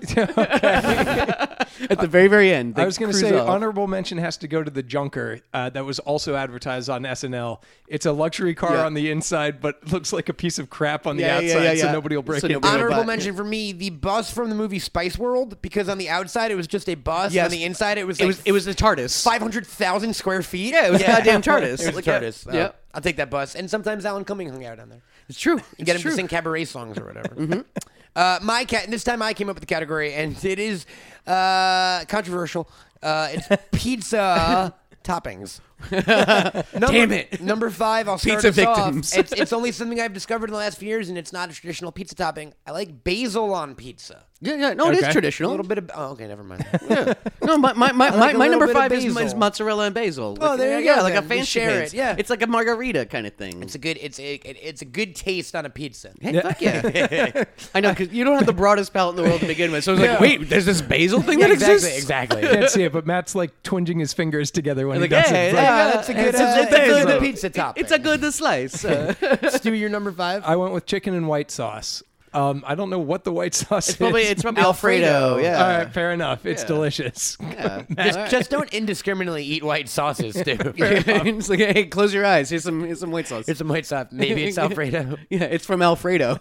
At the very, very end, they I was going to cruise say off. honorable mention has to go to the Junker uh, that was also advertised on S N L. It's a luxury car Yeah. on the inside, but looks like a piece of crap on the Yeah, yeah, outside, yeah, so yeah. nobody will break So it. nobody will Honorable buy- mention for me, the bus from the movie Spice World, because on the outside it was just a bus. Yes. On the inside it was It like was it was the TARDIS. five hundred thousand square feet. Yeah, it was a goddamn TARDIS. It was Like, a yeah. TARDIS. Uh, Yeah. I'll take that bus. And sometimes Alan Cumming hung out down there. It's true. You get It's him true. to sing cabaret songs or whatever. uh, my cat. This time I came up with the category, and it is uh, controversial. Uh, it's pizza toppings. Damn it. Number five, I'll start Pizza us off. victims. It's, it's only something I've discovered in the last few years, and it's not a traditional pizza topping. I like basil on pizza. Yeah, yeah. No, it Okay. is A traditional. little bit of. Oh, okay, never mind. Yeah. No, my my my, like my, a my little number bit of five is, basil. is mozzarella and basil. Oh, Like, there you yeah, go, like a then. We fancy share pizza. it, yeah. It's like a margarita kind of thing. It's a good. It's a. It, it's a good taste on a pizza. Hey, fuck yeah. I know, because you don't have the broadest palate in the world to begin with. So I was like, wait, there's this basil thing Yeah, that exactly. exists? Exactly. Can't see it, but Matt's like twinging his fingers together when Like, he does hey, it. It's hey, like- Ah, that's a good. It's Uh, a- that's a basil. good pizza topping. It's a good slice. Uh, Stu, you're number five. I went with chicken and white sauce. Um, I don't know what the white sauce it's probably is. it's probably Alfredo. Yeah. All right, fair enough. It's Yeah. delicious. Yeah. Just, just don't indiscriminately eat white sauces, Stu. It's like, hey, close your eyes. Here's some here's some white sauce. Here's some white sauce. Maybe it's Alfredo. Yeah, it's from Alfredo.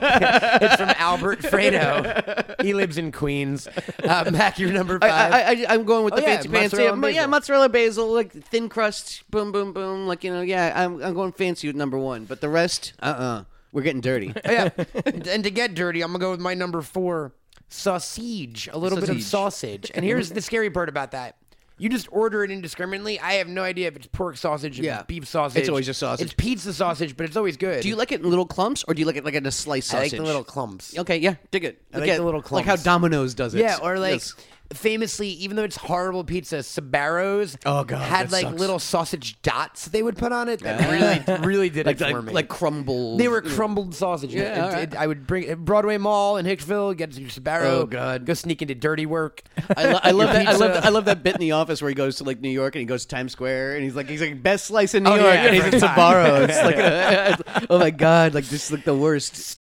It's from Albert Fredo. He lives in Queens. Uh, Mac, you're number I, five. I, I, I'm going with Oh, the yeah, fancy pants. mozzarella Yeah, and but yeah, basil. mozzarella basil, like thin crust, boom, boom, boom. Like, you know, yeah, I'm, I'm going fancy with number one. But the rest, uh-uh. We're getting dirty. Oh, yeah. And to get dirty, I'm going to go with my number four, sausage. A little bit of Sausage. sausage. And here's the scary part about that. You just order it indiscriminately. I have no idea if it's pork sausage, if Yeah. it's beef sausage. It's always just sausage. It's pizza sausage, but it's always good. Do you like it in little clumps, or do you like it like in a sliced I sausage? like the little clumps. Okay, yeah, dig it. I like the little Like how clumps. Domino's does it. Yeah, or like Yes. famously, even though it's horrible pizza, Sbarro's Oh, God, had that like sucks. little sausage dots they would put on it that really, really did like it for like, me. like crumble. They were crumbled sausage. Yeah, It- all it- right. I would bring at Broadway Mall in Hicksville, get to Sbarro. Oh, God. Go sneak into Dirty Work. I, lo- I love that. I love. pizza. I love that bit in The Office where he goes to like New York and he goes to Times Square and he's like he's like best slice in New Oh, York yeah, and he's every at time. Sbarro's. Like, uh, oh my god, like this is like the worst.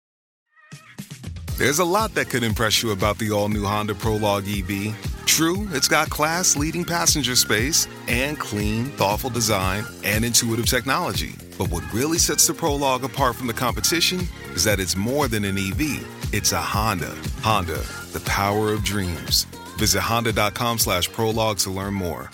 There's a lot that could impress you about the all-new Honda Prologue E V. True, it's got class-leading passenger space and clean, thoughtful design and intuitive technology. But what really sets the Prologue apart from the competition is that it's more than an E V. It's a Honda. Honda, the power of dreams. Visit honda.com slash prologue to learn more.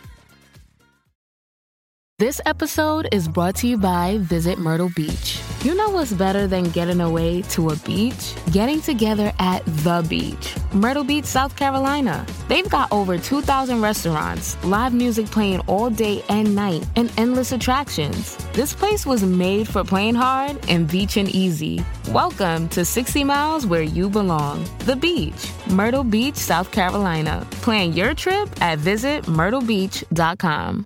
This episode is brought to you by Visit Myrtle Beach. You know what's better than getting away to a beach? Getting together at the beach. Myrtle Beach, South Carolina. They've got over two thousand restaurants, live music playing all day and night, and endless attractions. This place was made for playing hard and beaching easy. Welcome to sixty miles where you belong. The beach. Myrtle Beach, South Carolina. Plan your trip at visit myrtle beach dot com.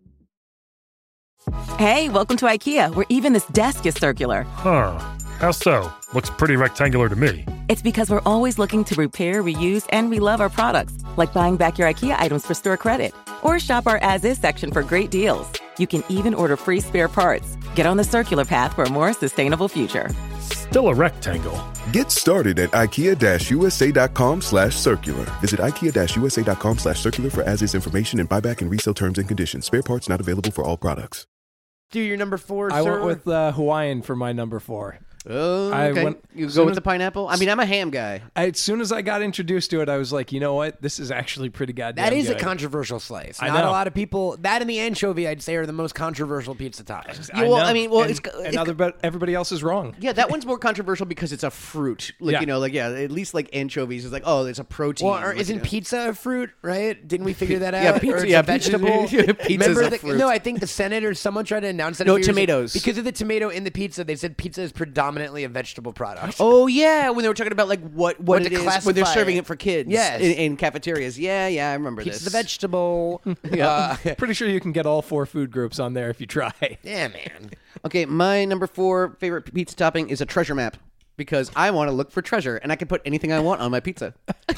Hey, welcome to IKEA, where even this desk is circular. Huh. How so? Looks pretty rectangular to me. It's because we're always looking to repair, reuse, and relove our products, like buying back your IKEA items for store credit. Or shop our as-is section for great deals. You can even order free spare parts. Get on the circular path for a more sustainable future. Still a rectangle. Get started at ikea-usa.com slash circular. Visit ikea-usa.com slash circular for as-is information and buyback and resale terms and conditions. Spare parts not available for all products. Do your number four, I sir. went with uh, Hawaiian for my number four. Oh, I okay. went- you soon go with as- the pineapple. I mean, I'm a ham guy. I, as soon as I got introduced to it, I was like, you know what? This is actually pretty goddamn That is good. a controversial slice. I Not a know. lot of people. That and the anchovy, I'd say, are the most controversial pizza toppings. Yeah, well, know. I mean, well, and, it's- and it's- other, but everybody else is wrong. Yeah, that one's more controversial because it's a fruit. Like Yeah. you know, like yeah, at least like anchovies is like oh, it's a protein. Well, or Like, isn't you know. pizza a fruit? Right? Didn't we figure that out? Yeah, Or pizza- it's yeah, a pizza- vegetable. yeah, pizza's Remember a the, fruit. No, I think the Senate or someone tried to announce that. a No, few years ago. tomatoes. Because of the tomato in the pizza, they said pizza is predominantly a vegetable product. Oh yeah, when they were talking about like what what, What it to is when they're classify serving it. it for kids. Yes. in, in cafeterias. Yeah, yeah, I remember Pizza's this. a vegetable. Yeah. Uh, Pretty sure you can get all four food groups on there if you try. yeah, man. Okay, my number four favorite pizza topping is a treasure map because I want to look for treasure and I can put anything I want on my pizza.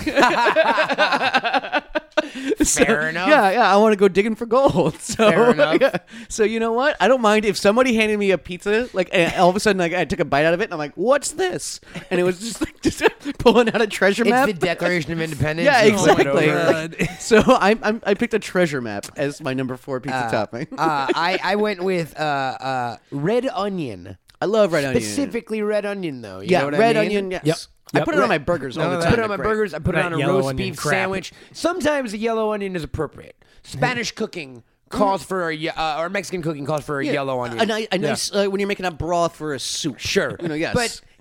Fair enough. Yeah, yeah, I want to go digging for gold. So, Fair enough. yeah. So you know what? I don't mind if somebody handed me a pizza, like, and all of a sudden, like, I took a bite out of it, and I'm like, "What's this?" And it was just like just pulling out a treasure It's map. the Declaration of Independence. Yeah, You flip it exactly. over. Like, so I I'm, I picked a treasure map as my number four pizza topping. uh, I, I went with uh, uh, red onion. I love red onion. Specifically red onion, though. You yeah, know what red I mean? onion. Yes. Yep. I Yep. put it on my burgers all None the of time. I put it on my They're great. burgers. I put it That on a yellow roast onion beef crap. sandwich. Sometimes a yellow onion is appropriate. Spanish cooking calls for a ye- uh, or Mexican cooking calls for a Yeah, yellow onion. A, ni- a nice uh, when you're making a broth for a soup. Sure. You know, yes. But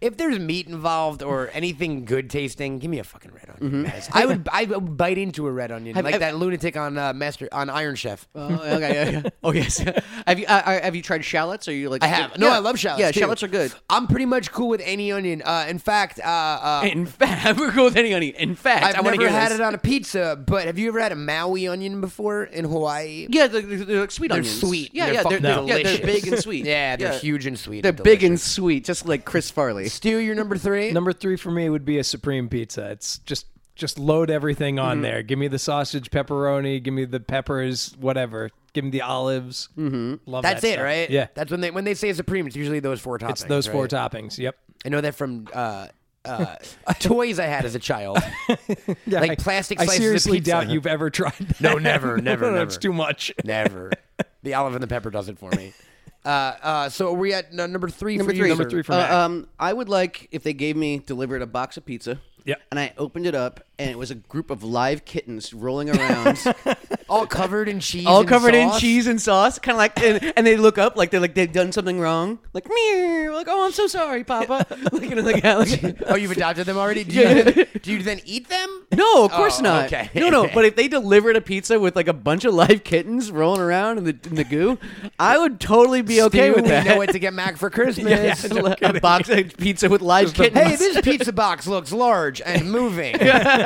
if there's meat involved or anything good tasting, give me a fucking red onion. guys. I would I would bite into a red onion Have- like have- that lunatic on uh, Master on Iron Chef. Oh, okay, yeah, yeah. Oh, yes. have you uh, have you tried shallots? Or you like? I have. No, Yeah. I love shallots. Yeah, too. shallots are good. I'm pretty much cool with any onion. Uh, in fact, uh, uh, In fact, we're cool with any onion. In fact, I've I want to never hear had this. it on a pizza. But have you ever had a Maui onion before in Hawaii? Yeah, they're, they're like sweet They're onions. sweet. Yeah, They're yeah, they're, fucking they're, yeah, they're delicious. big and sweet. Yeah, they're huge and sweet. They're and big and delicious. sweet, just like Chris Farley. Stu, you're number three. Number three for me would be a supreme pizza. It's just just load everything on there. Give me the sausage, pepperoni. Give me the peppers, whatever. Give me the olives. Mm-hmm. Love That's that it, stuff. right? Yeah, That's when they when they say supreme. It's usually those four toppings. it's those four right? toppings. Yep. I know that from uh, uh, toys I had as a child. Yeah, Like I- plastic I slices of seriously pizza. doubt you've ever tried that. No, never, never, never. It's too much. Never. The olive and the pepper does it for me. Uh, uh, so are we at no, number three? Number for three. You, Number sir? three for Uh, Mac. um, I would like if they gave me delivered a box of pizza. Yep. And I opened it up, and it was a group of live kittens rolling around, all covered in cheese. all and covered in sauce? cheese and sauce, kind of like, and, and they look up like they're like they've done something wrong, like meow, like oh I'm so sorry, Papa. like, you know, like, yeah, like Oh, you've adopted them already? Do you, Yeah. do you then eat them? no, of course Oh, not. okay. No, no. But if they delivered a pizza with like a bunch of live kittens rolling around in the in the goo, I would totally be okay Stu, with that. We know what to get Mac for Christmas. a box of pizza with live kittens. Hey, this pizza box looks large and moving.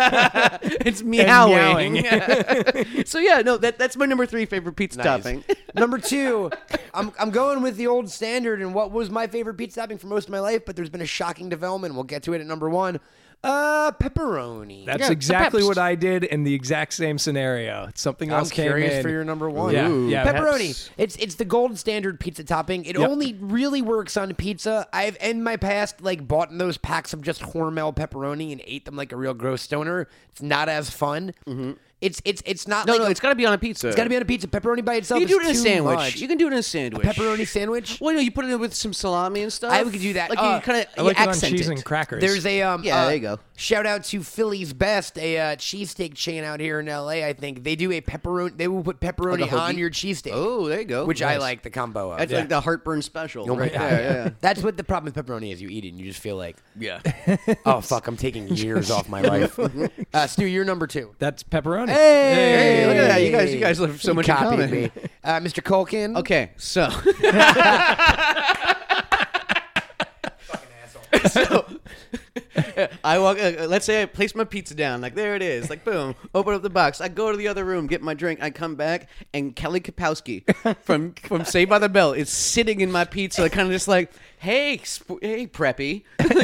it's meowing. meowing. so yeah, no, that that's my number three favorite pizza Nice. topping. Number two, I'm I'm going with the old standard and what was my favorite pizza topping for most of my life, but there's been a shocking development. We'll get to it at number one. Uh, pepperoni. That's Yeah, the exactly peps. what I did in the exact same scenario. It's something I'm else came curious in. for your number one. Yeah, yeah, pepperoni. peps. It's it's the gold standard pizza topping. It Yep. only really works on pizza. I've in my past like bought in those packs of just Hormel pepperoni and ate them like a real gross stoner. It's not as fun. Mm-hmm. It's it's it's not No, like no, a- it's got to be on a pizza. it's got to be on a pizza. Pepperoni by itself You can do is it in a too sandwich. much. You can do it in a sandwich. Pepperoni sandwich. Well, you know, you put it in with some salami and stuff. I would do that. Like Uh, you kind of I like it on accent cheese it. and crackers. There's a um Yeah, uh, there you go. Shout out to Philly's Best, a uh, cheesesteak chain out here in L A. I think they do a pepperoni. They will put pepperoni Like a on hoagie? your cheesesteak. Oh, there you go. which I Nice. like the combo of. That's like the heartburn special. Oh my right God. there, yeah, yeah. That's what the problem with pepperoni is. You eat it and you just feel like, Yeah. oh fuck, I'm taking years off my life. Uh, Stu, you're number two. That's pepperoni. Hey, look at that. You guys, you guys have so You much in copied common. me. Uh, Mister Culkin. Okay, so. so I walk. Uh, let's say I place my pizza down. Like there it is. Like boom. Open up the box. I go to the other room, get my drink. I come back, and Kelly Kapowski from from Saved by the Bell is sitting in my pizza, kind of just like, hey, sp- hey, preppy.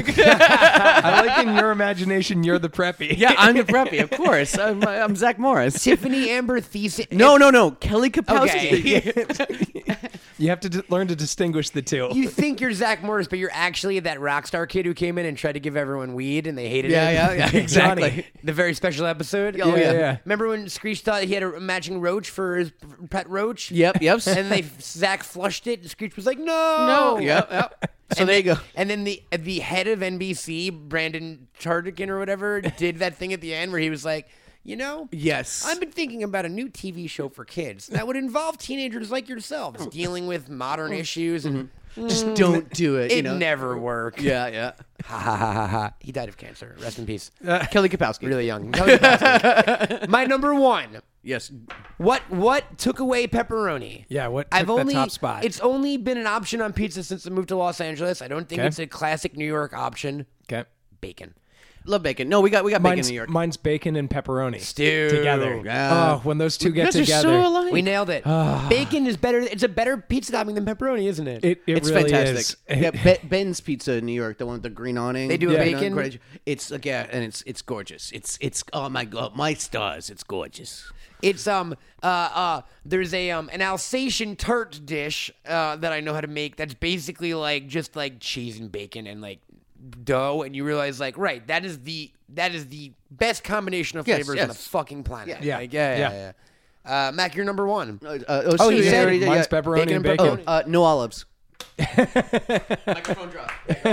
I like in your imagination, you're the preppy. Yeah, I'm the preppy, of course. I'm, I'm Zach Morris. Tiffany Amber Thiessen. No, no, no. Kelly Kapowski. Okay. You have to d- learn to distinguish the two. You think you're Zach Morris, but you're actually that rock star kid who came in and tried to give everyone weed and they hated Yeah, it. yeah, yeah, exactly. Johnny, the very special episode. Oh, yeah. yeah. Remember when Screech thought he had a matching roach for his pet roach? Yep, yep. And they Zach flushed it, and Screech was like, "No, No. Yep, yep. So And there you then- go. And then the the head of N B C, Brandon Tardigan or whatever, did that thing at the end where he was like, you know, Yes. I've been thinking about a new T V show for kids that would involve teenagers like yourselves dealing with modern issues and Just don't do it. it you know? never worked. Yeah, yeah. Ha ha ha ha ha. He died of cancer. Rest in peace. Kelly Kapowski. Really young. Kelly Kapowski. My number one. Yes. What what took away pepperoni? Yeah, what I've took the only top spot? It's only been an option on pizza since I moved to Los Angeles. I don't think Okay. it's a classic New York option. Okay. Bacon. Love bacon. No, we got we got bacon Mine's, in New York. mine's bacon and pepperoni. Stew. Together. Yeah. Oh, when those two You get guys are together. so alike. We nailed it. Bacon is better. It's a better pizza topping than pepperoni, isn't it? It, it It's really fantastic. is. Yeah, Be- Ben's Pizza in New York, the one with the green awning. They do a You know, bacon? great- It's like yeah, and it's it's gorgeous. It's it's oh my god, my stars. It's gorgeous. It's um uh uh there's a um an Alsatian tart dish uh that I know how to make that's basically like just like cheese and bacon and like dough, and you realize like right that is the that is the best combination of Yes, flavors on the yes. fucking planet. Yeah. Like, yeah, yeah, Yeah. yeah. Uh, Mac, you're number one. Uh, uh, oh, Oh, Stu, you yeah, said already did, Mine's yeah. pepperoni Bacon and and bacon. Oh, uh, no olives. Microphone drop.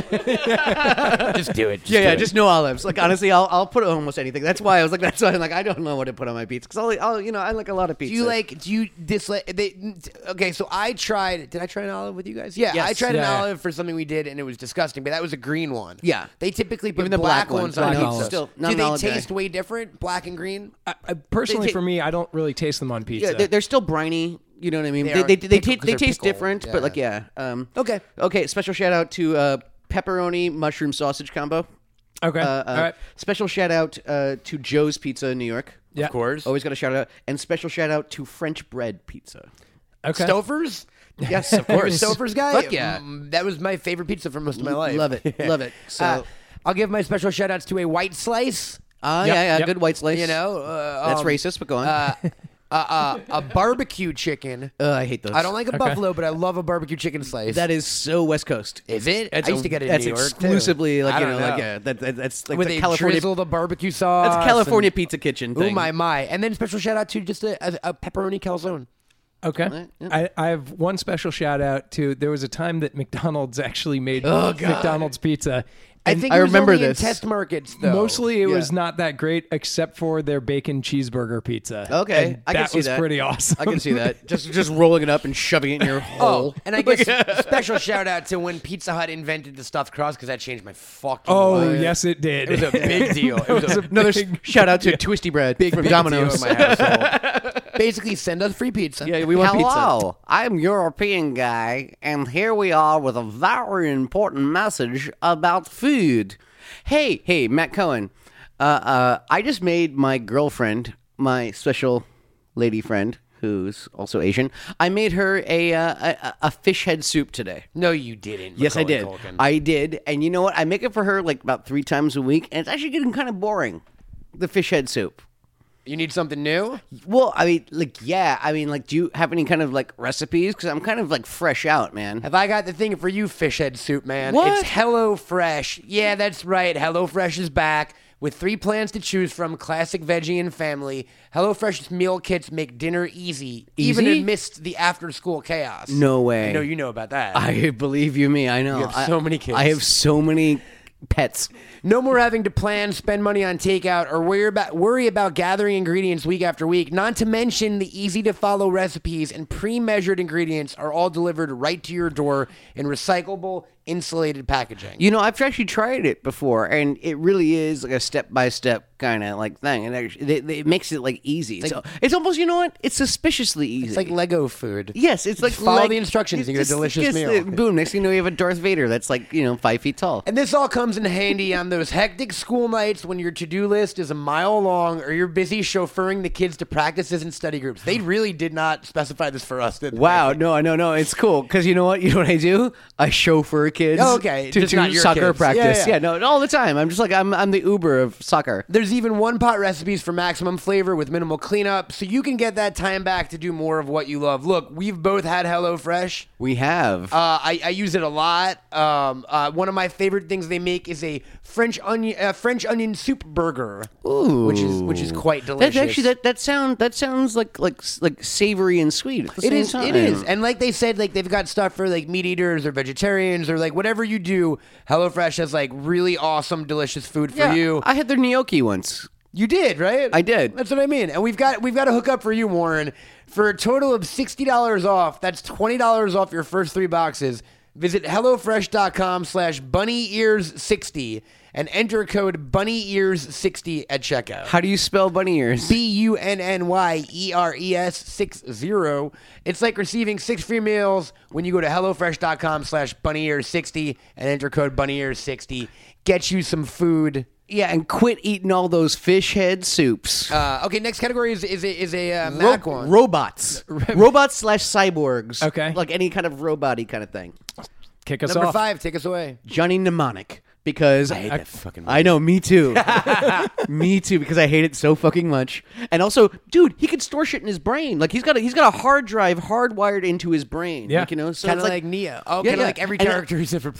Just do it. Just Yeah, do yeah, it. just no olives. Like honestly, I'll I'll put almost anything. That's why I was like, that's why I'm like, I don't know what to put on my pizza because I'll, I'll, you know, I like a lot of pizza. Do you like? Do you dislike? They, okay, so I tried. Did I try an olive with you guys? Yeah, Yes. I tried Yeah, an yeah. olive for something we did, and it was disgusting. But that was a green one. Yeah. they typically put Even the black, black ones ones, on black pizza. olives. Still, Do not an they olive guy. taste way different, black and green? I, I, personally, They ta- for me, I don't really taste them on pizza. Yeah, they're, they're still briny. You know what I mean? They They are they, they, pickle- ta- 'cause they they're taste pickled, different, yeah. but like yeah. Um, Okay. Okay. Special shout out to uh, pepperoni mushroom sausage combo. okay. Uh, uh, All right. Special shout out uh, to Joe's Pizza in New York. Yeah. Of course. Always got to shout out, and special shout out to French bread pizza. Okay. Stouffer's. Yes, of course. Stouffer's guy. Fuck yeah. Mm, that was my favorite pizza for most of my life. Love it, love it. So, Uh, I'll give my special shout outs to a white slice. uh, Yep, yeah, yeah, yep. good white slice. You know, uh, that's um, racist, but go on. Uh, uh, uh, a barbecue chicken. uh, I hate those. I don't like a buffalo, but I love a barbecue chicken slice. That is so West Coast. Is it? That's I used a- to get it in That's New York, too. exclusively like I you don't know, know. like yeah, that, that, that's like With the a California. drizzle the barbecue sauce. That's California and- pizza kitchen Oh thing. my my! And then special shout out to just a, a, a pepperoni calzone. Okay. I, I have one special shout out to there was a time that McDonald's actually made Oh, God. McDonald's pizza. I And think I it was remember only this. in test markets though. mostly it Yeah. was not that great except for their bacon cheeseburger pizza. Okay, And I can that see was that. pretty awesome. I can see that. Just just rolling it up and shoving it in your hole. Oh, and I guess special shout out to when Pizza Hut invented the stuffed crust because that changed my fucking Oh, life. yes, it did. It was a big deal. It was a Another s- shout out to Twisty Bread from big Domino's. deal in my household. Basically, send us free pizza. Yeah, we want pizza. Hello, I'm European guy, and here we are with a very important message about food. Hey, hey, Matt Cohen. Uh, uh, I just made my girlfriend, my special lady friend, who's also Asian. I made her a uh, a, a fish head soup today. No, you didn't. Yes, I Macaulay did. Culkin. I did, and you know what? I make it for her like about three times a week, and it's actually getting kind of boring. The fish head soup. You need something new? Well, I mean, like, yeah. I mean, like, do you have any kind of like recipes? Because I'm kind of like fresh out, man. Have I got the thing for you, fish head soup, man? What? It's Hello Fresh. Yeah, that's right. Hello Fresh is back with three plans to choose from: classic veggie and family. Hello Fresh's meal kits make dinner easy, even Easy? amidst the after-school chaos. No way. I know you know about that. I believe you me. I know. You have I- so many kids. I have so many pets. No more having to plan, spend money on takeout, or worry about worry about gathering ingredients week after week. Not to mention the easy-to-follow recipes and pre-measured ingredients are all delivered right to your door in recyclable, insulated packaging. You know, I've actually tried it before, and it really is like a step-by-step kind of like thing, and actually, it, it makes it like easy. It's, it's almost, you know what? It's suspiciously easy. It's like Lego food. yes, it's like follow like- the instructions it's and you get a just- delicious just, meal. uh, boom! Next thing you know, you have a Darth Vader that's like you know five feet tall. And this all comes in handy on those hectic school nights when your to-do list is a mile long or you're busy chauffeuring the kids to practices and study groups. They really did not specify this for us, did they? Wow, no, no, no, it's cool because you know what? You know what I do? I chauffeur kids. Oh, okay, to, just to not your soccer kids. practice. Yeah, yeah. no, all the time. I'm just like I'm I'm the Uber of soccer. There's even one-pot recipes for maximum flavor with minimal cleanup, so you can get that time back to do more of what you love. Look, we've both had HelloFresh. We have. Uh, I, I use it a lot. Um, uh, one of my favorite things they make is a French onion uh, French onion soup burger, Ooh, which is which is quite That delicious. actually that that sound that sounds like like like savory and sweet. At the It same is. Time. It is. And like they said, like they've got stuff for like meat eaters or vegetarians or like whatever you do. HelloFresh has like really awesome, delicious food for Yeah, you. I had their gnocchi once. You did, right? I did. That's what I mean. And we've got we've got a hookup for you, Warren, for a total of sixty dollars off. That's twenty dollars off your first three boxes. Visit HelloFresh.com slash bunny ears sixty and enter code bunny ears sixty at checkout. How do you spell bunny ears? B U N N Y E R E S six zero. It's like receiving six free meals when you go to HelloFresh.com slash bunny ears sixty and enter code bunny ears sixty. Get you some food. Yeah, and quit eating all those fish head soups. Uh, okay, next category is is a, is a uh, Ro- Mac one. robots, robots slash cyborgs. Okay. like any kind of robot-y kind of thing. Kick us Number off. five, take us away. Johnny Mnemonic. Because I hate that fucking I know, me too. me too, because I hate it so fucking much. And also, dude, he could store shit in his brain. Like he's got a he's got a hard drive hardwired into his brain. Yeah. Like, you know, so Kind of it's like, Neo. Oh, Yeah, kind of yeah. like every And, uh, character he's ever played.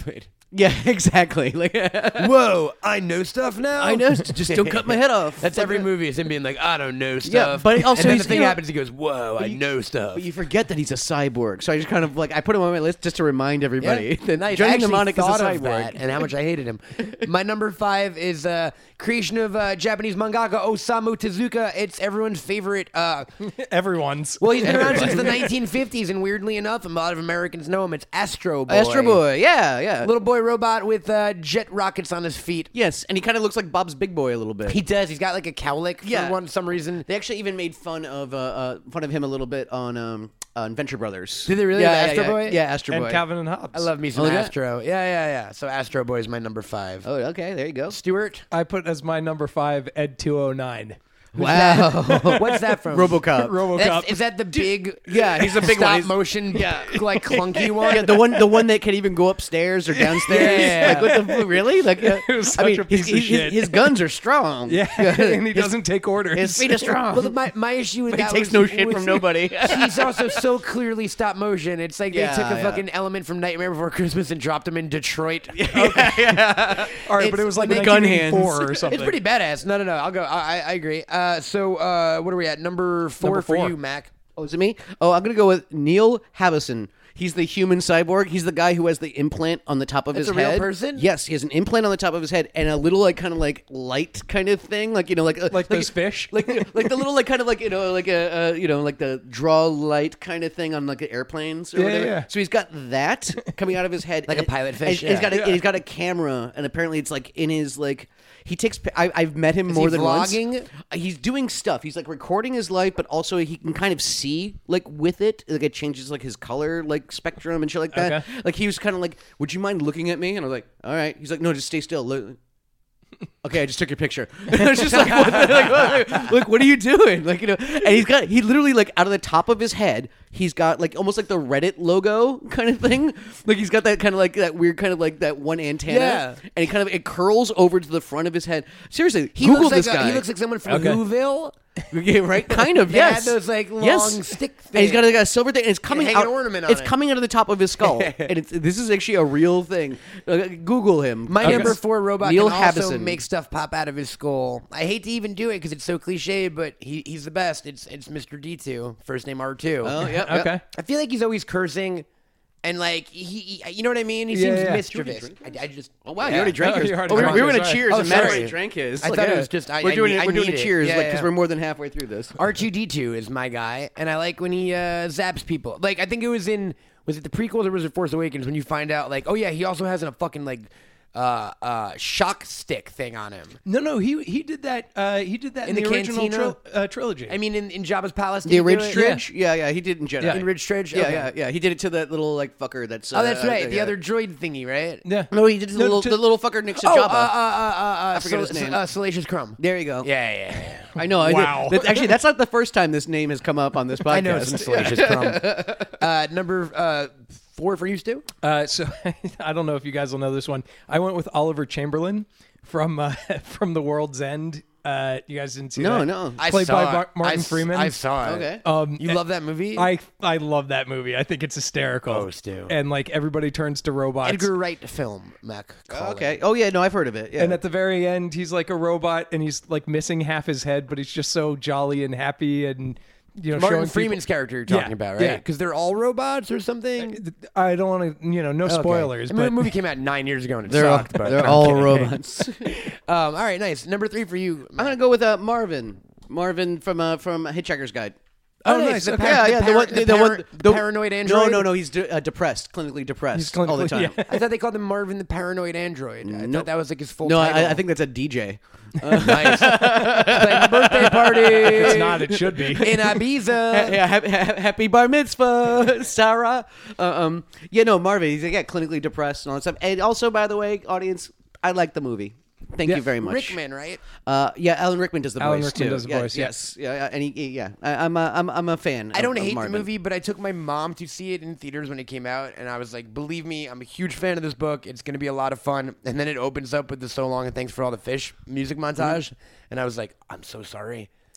Yeah, exactly. Like, Whoa, I know stuff now. I know. Just don't cut my head off. That's every movie is him being like, I don't know stuff. Yeah, but also and then he's- the thing you know- happens. He goes, Whoa, I you- know stuff. But you forget that he's a cyborg. So I just kind of like I put him on my list just to remind everybody that nice. Johnny I actually Mnemonic is a thought of cyborg. that and how much I hated him. My number five is uh, creation of uh, Japanese mangaka Osamu Tezuka. It's everyone's favorite. Uh, Everyone's. well, he's been around since the nineteen fifties, and weirdly enough, a lot of Americans know him. It's Astro Boy. Astro Boy, yeah, yeah. Little boy robot with uh, jet rockets on his feet. Yes, and he kind of looks like Bob's Big Boy a little bit. He does. He's got like a cowlick Yeah. for one some reason. They actually even made fun of uh, uh, fun of him a little bit on um, on Venture Brothers. Did they really? Yeah, With yeah, Astro yeah. Boy? Yeah, Astro and Boy. Calvin and Hobbes. I love me some Oh, yeah? Astro. Yeah, yeah, yeah. So Astro Boy is my number five. Oh, okay, there you go. Stuart. I put as my number five Ed two oh nine. Wow. What's that from? RoboCop. RoboCop. That's, is that the big? Yeah, he's a big stop one. He's- motion, yeah. like clunky one. Yeah, the one, the one that can even go upstairs or downstairs. Yeah. Like, what the really? Like, uh, It was I mean, such a his, piece of his, shit. his guns are strong. Yeah, and he doesn't take orders. His feet are strong. Well, my, my issue with He that takes was, no shit was- from nobody. He's also so clearly stop motion. It's like Yeah, they took a yeah. fucking element from Nightmare Before Christmas and dropped him in Detroit. All right, but It's- it was like the gun nineteen eighty-four hands. or something. It's pretty badass. No, no, no. I'll go. I, I I agree. Uh, so uh, what are we at? Number four Number for four. you, Mac. Oh, is it me? Oh, I'm gonna go with Neil Harbisson. He's the human cyborg. He's the guy who has the implant on the top of That's his a real head. person? Yes, he has an implant on the top of his head and a little like kind of like light kind of thing, like you know, like uh, Like those fish? like like the little like kind of like you know like a uh, you know like the draw light kind of thing on like airplanes or Yeah, whatever. yeah. So he's got that coming out of his head, Like and a pilot and fish, He's got a, yeah. and he's got a camera, and apparently it's like in his like. He takes. pi- I, I've met him Is more he than vlogging? once. Uh, He's doing stuff. He's like recording his life, but also he can kind of see like with it. Like it changes like his color like spectrum and shit like that. Okay. Like he was kind of like, "Would you mind looking at me?" And I was like, "All right." He's like, "No, just stay still." Look. Okay, I just took your picture. And I was just like, what, like, what, like, what are you doing? Like, you know, and he's got, he literally, like, out of the top of his head, he's got, like, almost like the Reddit logo kind of thing. Like, he's got that kind of, like, that weird kind of, like, that one antenna. Yeah. And he kind of, it curls over to the front of his head. Seriously, He Google looks this like a- guy. he looks like someone from Okay. Whoville. Yeah, right? Kind of, They yes. had those, like, Yes. long stick And he's got things. like, a silver thing, and it's coming hang out. an ornament on it's it. coming out of the top of his skull, and it's this is actually a real thing. Uh, Google him. My Okay. number four robot Neil can also Harbisson. make stuff pop out of his skull. I hate to even do it because it's so cliche, but he, he's the best. It's it's Mister D two, first name R two. Oh, yeah. yeah. Okay. I feel like he's always cursing, and like he, he you know what I mean. He Yeah, seems yeah. mischievous. I, I just Oh wow, yeah. you already drank Oh, yours. you already Oh, we were, drank we were yours, gonna right. cheers, Oh, and Matt sorry. already drank his. I Like, thought it yeah. was just- I- we're I doing need- it. I We're doing need a it. cheers, Yeah, like because yeah. we're more than halfway through this. R two D two is my guy, and I like when he uh, zaps people. Like I think it was in was it the prequels or was it Force Awakens when you find out like oh yeah he also has a fucking like uh uh shock stick thing on him. No, no, he he did that. Uh, he did that in, In the, the original cantina? tril- uh, trilogy. I mean in, in Jabba's palace. did The he do Ridge it? Stridge? Yeah, yeah, he did in Jedi. Yeah. In Ridge Stridge. Yeah, Okay. yeah, yeah. He did it to that little like fucker. That's. Oh, that's uh, right. yeah, The yeah. other droid thingy, right? yeah. No, he did it to the, No, little, to- the little fucker next to Oh, uh, uh, Jabba. uh, uh, uh, forget his Sal- name. Uh, Salacious Crumb. There you go. Yeah, yeah, yeah. I know. I Wow. Did. That- actually, that's not the first time this name has come up on this podcast. I know some Salacious Crumb. Uh, number uh, four for you, Stu? Uh, so I don't know if you guys will know this one. I went with Oliver Chamberlain from uh, from The World's End. Uh, you guys didn't see No, that? no. I Played saw by it. Mar- Martin I s- Freeman. I saw it. Okay. Um, You love that movie? I I love that movie. I think it's hysterical. Oh, Stu. And like everybody turns to robots. Edgar Wright film, Mac. called Okay. it. Oh yeah, no, I've heard of it. Yeah. And at the very end, he's like a robot, and he's like missing half his head, but he's just so jolly and happy, and you know, Martin showing Freeman's people- character you're talking Yeah, about, right? yeah. Because they're all robots or something. I don't want to, you know, no Okay. spoilers, I mean, but the movie came out nine years ago and it they're sucked. all, but they're I'm all kidding. robots. Um, all right, nice. Number three for you. I'm gonna go with uh, Marvin. Marvin from uh, from Hitchhiker's Guide. Oh, Oh, nice. nice. The Okay. par- Yeah, the yeah. The par- one, the the, the one, par- the paranoid No, android. no, no. He's de- uh, depressed, clinically depressed He's clinically- all the time. yeah. I thought they called him Marvin the Paranoid Android. I Nope. thought that was like his full No, title. I, I think that's a D J. nice. It's like birthday party. it's not. It should be. in Ibiza. yeah, happy, happy bar mitzvah, Sarah. Uh, um, yeah, no, Marvin. He's like, yeah, clinically depressed and all that stuff. And also, by the way, audience, I like the movie. Thank Yeah. you very much. Rickman, right? Uh, yeah, Alan Rickman does the Alan voice Rickman too. does the Yeah, voice, yeah. Yes, yeah, yeah, and he, he- yeah, I, I'm a, I'm, I'm a fan. I don't of, hate of Marvin. the movie, but I took my mom to see it in theaters when it came out, and I was like, believe me, I'm a huge fan of this book. It's going to be a lot of fun. And then it opens up with the So Long and Thanks for All the Fish music montage, and I was like, I'm so sorry.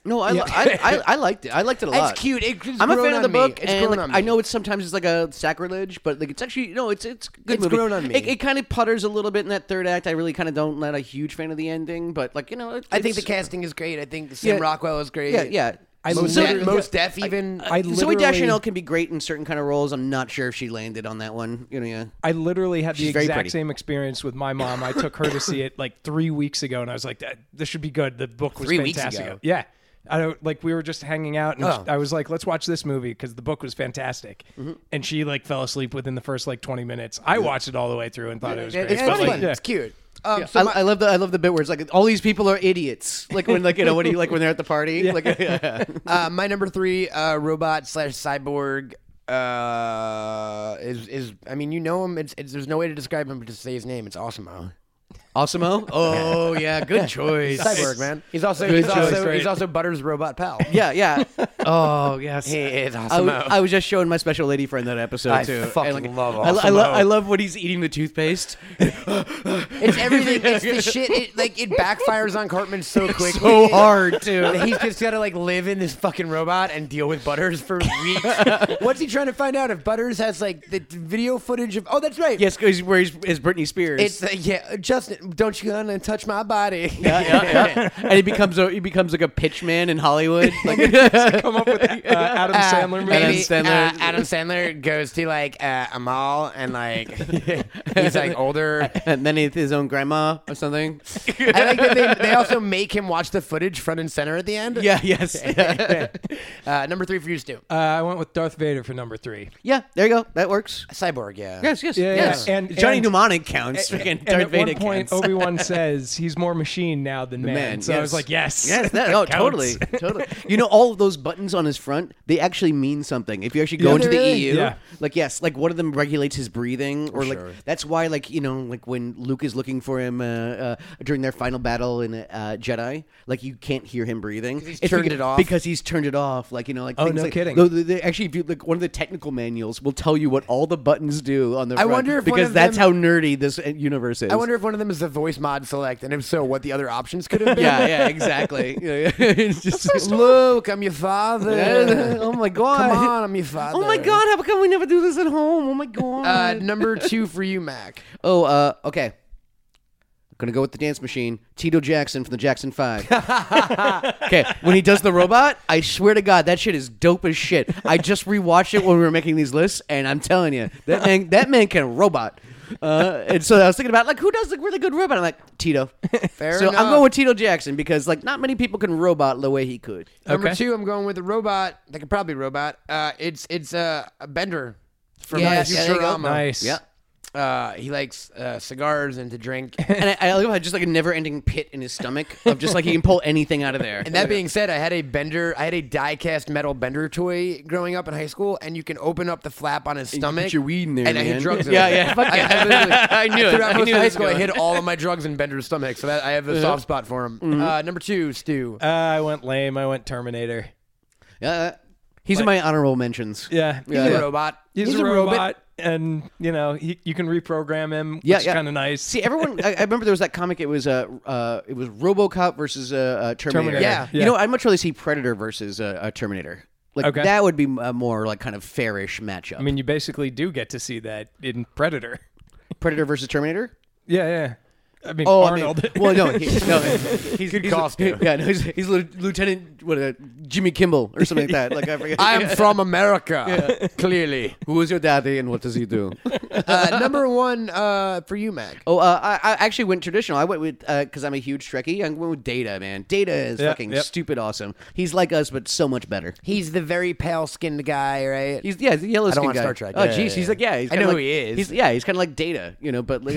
No, I, I, I I liked it. I liked it a lot. It's cute. It, it's I'm a grown fan of on the me. book, It's and grown like, on me. I know it's sometimes it's like a sacrilege, but like it's actually no, it's it's a good It's movie. grown on me. It, it kind of putters a little bit in that third act. I really kind of don't not a huge fan of the ending, but like you know, it, I think the it's- casting is great. I think Sam Yeah. Rockwell is great. Yeah, yeah. I Most, literally- Def, most Def even. I Zoe literally, Deschanel can be great in certain kind of roles. I'm not sure if she landed on that one. You know, yeah. I literally had the She's very exact pretty. same experience with my mom. I took her to see it like three weeks ago, and I was like, "That- "This should be good." The book was Three weeks fantastic. ago? Yeah, I don't like. We were just hanging out, and Oh. I was like, "Let's watch this movie" because the book was fantastic. Mm-hmm. And she like fell asleep within the first like twenty minutes. I watched it all the way through and thought it was Yeah, great. it's Yeah, But, it's like, fun. yeah. It's cute. Um, Yeah, so I, my- I love the I love the bit where it's like all these people are idiots. Like when like you know when you like when they're at the party. Like yeah. uh, my number three, uh, robot slash cyborg, uh, is is I mean you know him. It's, it's there's no way to describe him but just say his name. It's Awesemo. Awesemo. Oh yeah, good choice. Cyborg man. He's also Good he's choice. also Great. he's also Butters' robot pal. Yeah, yeah. Oh yes. He is I, w- Awesemo. I was just showing my special lady friend that episode I too. fucking And, like, love I, I, Awesemo. love I love when he's eating the toothpaste. It's everything. It's the shit. It, like it backfires on Cartman so quickly. so hard too. He's just gotta like live in this fucking robot and deal with Butters for weeks. What's he trying to find out if Butters has like the video footage of? Oh, that's right. Yes, because where he's is Britney Spears. It's uh, yeah, Justin. Don't you gonna touch my body? yeah, yeah, yeah. And he becomes a he becomes like a pitch man in Hollywood. Like Come up with uh, Adam Uh, Sandler movies. maybe, Sandler. uh, Adam Sandler goes to like uh, a mall and like he's like older. and then he's his own grandma or something. I like that they, they also make him watch the footage front and center at the end. Yeah, yes. Uh, number three for you, Stu. Uh, I went with Darth Vader for number three. Yeah, there you go. That works. Cyborg. Yeah. Yes, yes, Yeah, yes. yeah. And- Johnny and- Mnemonic counts. And, Freaking and Darth at Vader one point, counts. Obi Wan says he's more machine now than man. Man, So I yes. was like, yes, Yes, that, that oh, counts. totally, totally. You know, all of those buttons on his front, they actually mean something. If you actually go Yeah, into they the really- E U, yeah. like yes, like one of them regulates his breathing, or like sure. that's why, like you know, like when Luke is looking for him uh, uh, during their final battle in uh, Jedi, like you can't hear him breathing. he's It's turned beca- it off. because he's turned it off. Like you know, like Oh, things no like, kidding. no, they- they actually, if you, like one of the technical manuals will tell you what all the buttons do on the. I front, wonder if one because of that's them- how nerdy this uh, universe is. I wonder if one of them is the voice mod select, and if so, what the other options could have been. Yeah, yeah, exactly. Yeah, yeah. It's just- Luke, I'm your father. oh my god! Come on, I'm your father. Oh my god, how come we never do this at home? Oh my god. Uh, number two for you, Mac. oh, uh, okay. I'm gonna go with the dance machine. Tito Jackson from the Jackson Five. Okay, when he does the robot, I swear to God, that shit is dope as shit. I just rewatched it when we were making these lists, and I'm telling you, that man, that man can robot. Uh, and so I was thinking about like who does a really good robot. I'm like Tito. Fair so enough. I'm going with Tito Jackson because like not many people can robot the way he could. Number Okay. two, I'm going with a robot that could probably robot. Uh, it's it's uh, a Bender from Yes, yeah, there you go. Futurama. Nice. Yeah. Uh, he likes uh, cigars and to drink. And I, I love how just like a never-ending pit in his stomach of just like he can pull anything out of there. And that being said, I had a Bender, I had a die-cast metal Bender toy growing up in high school, and you can open up the flap on his you can stomach. put your weed in there, and I man. hit drugs. in Yeah, it. yeah, fuck I, yeah. I, literally- I knew it. Throughout I most knew of it high was school, I going. hid all of my drugs in Bender's stomach, so that I have a soft spot for him. Mm-hmm. Uh, number two, Stu. Uh, I went lame. I went Terminator. Yeah, uh, he's in my honorable mentions. Yeah, He's Yeah, a yeah. robot. He's, He's a, a robot, robot. and you know he, you can reprogram him. Yeah, which yeah. is kind of nice. See, everyone. I, I remember there was that comic. It was uh, uh it was RoboCop versus uh, uh Terminator. Terminator. Yeah. You Yeah. know, I'd much rather see Predator versus uh, uh, Terminator. Like Okay. that would be a more like kind of fairish matchup. I mean, you basically do get to see that in Predator. Predator versus Terminator. Yeah, yeah. I mean, Oh, Arnold. I mean, well, no, he, no, he's Good he's, call, Stu. Yeah, no, he's, he's Lieutenant what, uh, Jimmy Kimball or something like that. Like I forget. I am from America, clearly. Who is your daddy and what does he do? Uh, number one uh, for you, Mac. Oh, uh, I, I actually went traditional. I went with because I'm a huge Trekkie. I went with Data. Man, Data is Yeah, fucking yep. stupid awesome. He's like us, but so much better. He's the very pale-skinned guy, right? He's yeah, the yellow I don't skin watch guy. Star Trek. Oh, Yeah, jeez, yeah, he's yeah. like yeah, he's I kinda know like, who he is. He's, yeah, he's kind of like Data, you know. But like,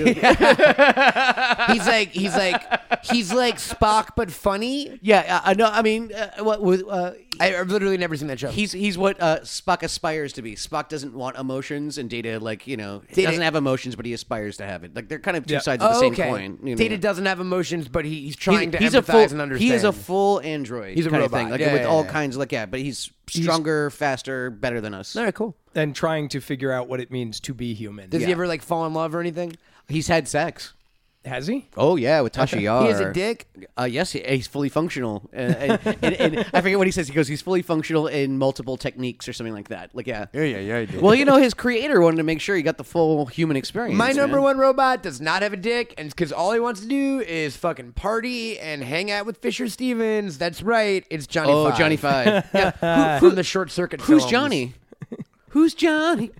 he's like he's like he's like Spock, but funny. yeah, I I know. I mean, uh, what with uh, I, I've literally never seen that show. he's he's what uh, Spock aspires to be. Spock doesn't want emotions, and Data like you know he Data- doesn't have emotions, but he aspires to have it. Like they're kind of two Yeah. sides of the Oh, same okay. coin. You know? Data doesn't have emotions, but he, he's He's, trying to he's empathize a full, and understand. He is a full android. He's a kind of robot. thing, like Yeah, with yeah, all yeah. kinds. Like yeah, but he's stronger, faster, better than us. All right, cool. and trying to figure out what it means to be human. Does Yeah. he ever like fall in love or anything? He's had sex. Has he? Oh yeah, with Tasha Yar. He has a dick? Uh, yes, he, he's fully functional. Uh, and, and, and I forget what he says. He goes, he's fully functional in multiple techniques or something like that. Like, yeah. Yeah, yeah, yeah, he did. Well, you know, his creator wanted to make sure he got the full human experience. My number man. one robot does not have a dick, and because all he wants to do is fucking party and hang out with Fisher Stevens. That's right, it's Johnny Oh, Five. Johnny Five. Yeah. From the Short Circuit Who's films. Johnny? Who's Johnny?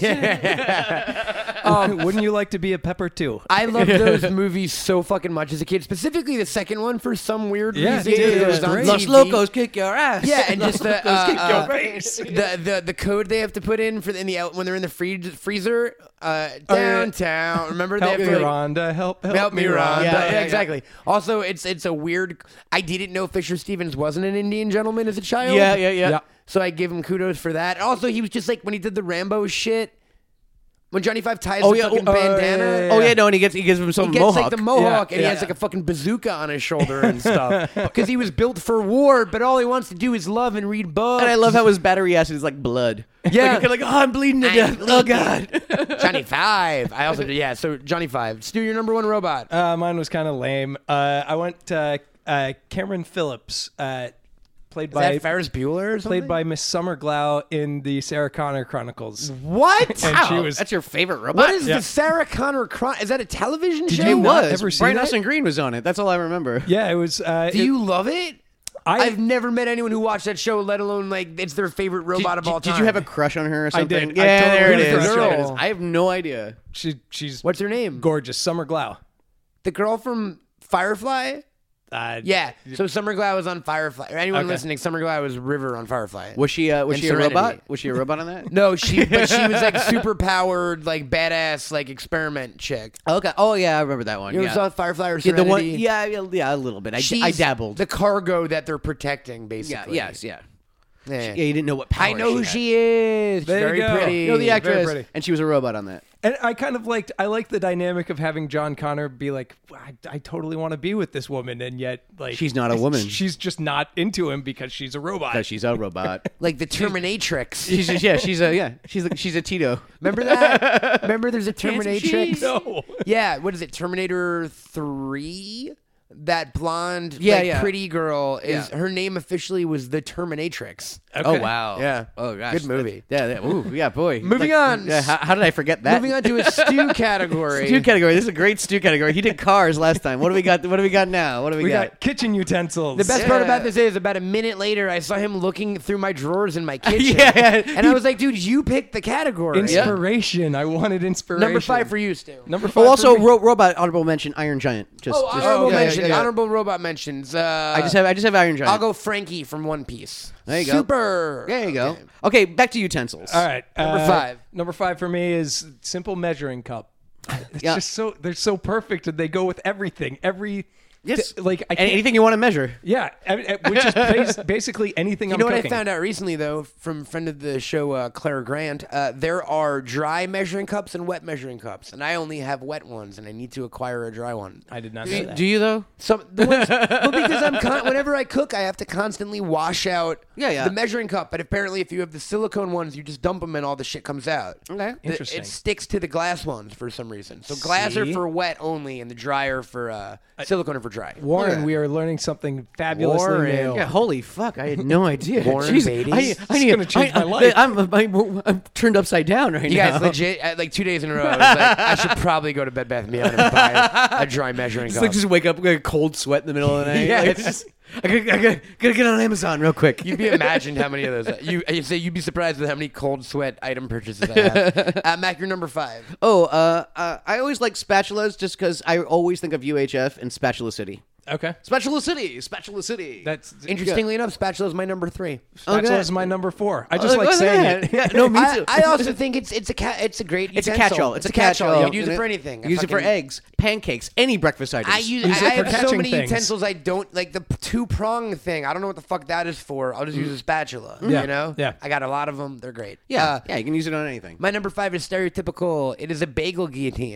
Um, wouldn't you like to be a pepper too? I loved those movies so fucking much as a kid, specifically the second one for some weird Yeah, reason. yeah, because yeah, it was it's on great. Los T V. Locos kick your ass. Yeah, and just the uh, kick your uh, face. the, the the code they have to put in for the, in the when they're in the free, freezer uh, Oh, yeah. downtown. Remember they Help have me, to, like, Rhonda. Help, help, Help me, Rhonda. Yeah, Yeah, yeah, exactly. Also, it's it's a weird. I didn't know Fisher Stevens wasn't an Indian gentleman as a child. Yeah, yeah, yeah. Yeah. So I give him kudos for that. Also, he was just like when he did the Rambo shit. When Johnny Five ties Oh, the yeah, fucking oh, bandana. yeah, yeah, yeah. Oh yeah, no, and he gets he gives him some He gets mohawk. like the mohawk, Yeah, and he yeah. has like a fucking bazooka on his shoulder and stuff. Because he was built for war, but all he wants to do is love and read books. And I love how his battery acid is like blood. Yeah. like, you're like, oh, I'm bleeding to I'm death. Oh bleeding. god. Johnny Five. I also yeah. So Johnny Five. Stu, your number one robot. Uh, mine was kind of lame. Uh, I went uh, uh, Cameron Phillips, uh, played Is by that Ferris Bueller or something? played by Miss Summer Glau in the Sarah Connor Chronicles. What? And she Wow, was that's your favorite robot. What is Yeah. the Sarah Connor Chron? Is that a television show? you It not was. ever see Brian that? Austin Green was on it. That's all I remember. yeah, it was. Uh, Do it- you love it? I, I've never met anyone who watched that show, let alone like it's their favorite robot did, of all did time. you have a crush on her or I something? did. I Yeah, totally there it had a is. crush on There it her. is. I have no idea. she she's What's her name? gorgeous. Summer Glau. The girl from Firefly? Uh, Yeah. So Summer Glau was on Firefly. Or anyone Okay. listening, Summer Glau was River on Firefly. Was she? Uh, was And she Serenity. a robot? Was she a robot on that? No, she but she was like super powered, like badass, like experiment chick. Okay. Oh yeah, I remember that one. You ever yeah. saw Firefly or yeah, Serenity? the one. Yeah, yeah, yeah, a little bit. I, She's I dabbled. The cargo that they're protecting, yeah. basically. Yes. Yeah. Yeah. Yeah. You didn't know what power. I know who had. she is. There you Very go. pretty. You know the Very actress, pretty. and she was a robot on that. And I kind of liked, I like the dynamic of having John Connor be like, I, I totally want to be with this woman, and yet like She's not a woman. She's just not into him because she's a robot. Because she's a robot. Like the Terminatrix. she's just, yeah. She's a yeah. She's a, she's a Tito. Remember that? Remember there's a Terminatrix? No. Yeah, what is it? Terminator three? That blonde, Yeah, like, yeah. pretty girl is Yeah. her name officially was the Terminatrix. Oh Okay. wow. Yeah. Oh gosh. Good movie. Yeah. yeah. Ooh. Yeah. Boy. Moving Like, on. Yeah. How, how did I forget that? Moving on to a stew category. Stew category. This is a great stew category. He did cars last time. What do we got? What do we got now? What do we, We got? got kitchen utensils. The best part Yeah. about this is about a minute later, I saw him looking through my drawers in my kitchen. Yeah. And I was like, dude, you picked the category. Inspiration. I wanted inspiration. Number five for you, Stu. Number five. Oh, also for me. ro- robot honorable mention Iron Giant. Just, Oh, just honorable yeah, yeah, mentions. yeah, yeah. Honorable robot mentions. Uh, I just have I just have Iron Giant. I'll go Frankie from One Piece. There you go. Super. There you go. Okay. Okay, back to utensils. All right. Number uh, five. Number five for me is simple measuring cup. It's Yeah. just so they're so perfect and they go with everything. Every Yes. th- like I And can't, anything you want to measure. yeah, I mean, which is bas- basically anything You I'm know what cooking. I found out recently, though, from friend of the show, uh, Claire Grant? Uh, there are dry measuring cups and wet measuring cups, and I only have wet ones, and I need to acquire a dry one. I did not Do know you, that. do you though? So, the ones, well, because I'm con- whenever I cook, I have to constantly wash out Yeah, yeah. the measuring cup. But apparently, if you have the silicone ones, you just dump them and all the shit comes out. Okay. The- Interesting. It sticks to the glass ones for some reason. So glass are See? for wet only, and the dry are for uh, silicone are for dry. Warren, Yeah. we are learning something fabulously Warren. new. Yeah, holy fuck! I had no idea. Warren Jeez, Beatty. I, This I is need, gonna change I, my life. I'm, I'm, I'm turned upside down right You now. guys, legit, uh, like two days in a row, I was like, I should probably go to Bed Bath and Beyond and buy a dry measuring Just cup. like just wake up with a cold sweat in the middle of the night. Yeah, Like, it's just, I gotta, I gotta, gotta get on Amazon real quick. You'd be imagined how many of those. You you say you'd be surprised with how many cold sweat item purchases I have. uh, Mac, you're number five. Oh, uh, uh, I always like spatulas just because I always think of U H F and Spatula City. Okay. Spatula City, Spatula City. That's Interestingly enough, spatula is my number three. Spatula Okay. is my number four. I Oh, just like look at saying that. it. Yeah, no, me I, too. I also think it's it's a ca- it's a great It's a utensil. catch-all. It's, a a catch-all. You can use it for anything. I Use it for fucking- eggs, pancakes, any breakfast items. I use, Use I, it I for have so catching many things. utensils I don't like the two prong thing. I don't know what the fuck that is for. I'll just use a spatula. Yeah, You know? yeah. I got a lot of them. They're great. yeah, Uh, yeah, you can use it on anything. my number five is stereotypical. It is a bagel guillotine.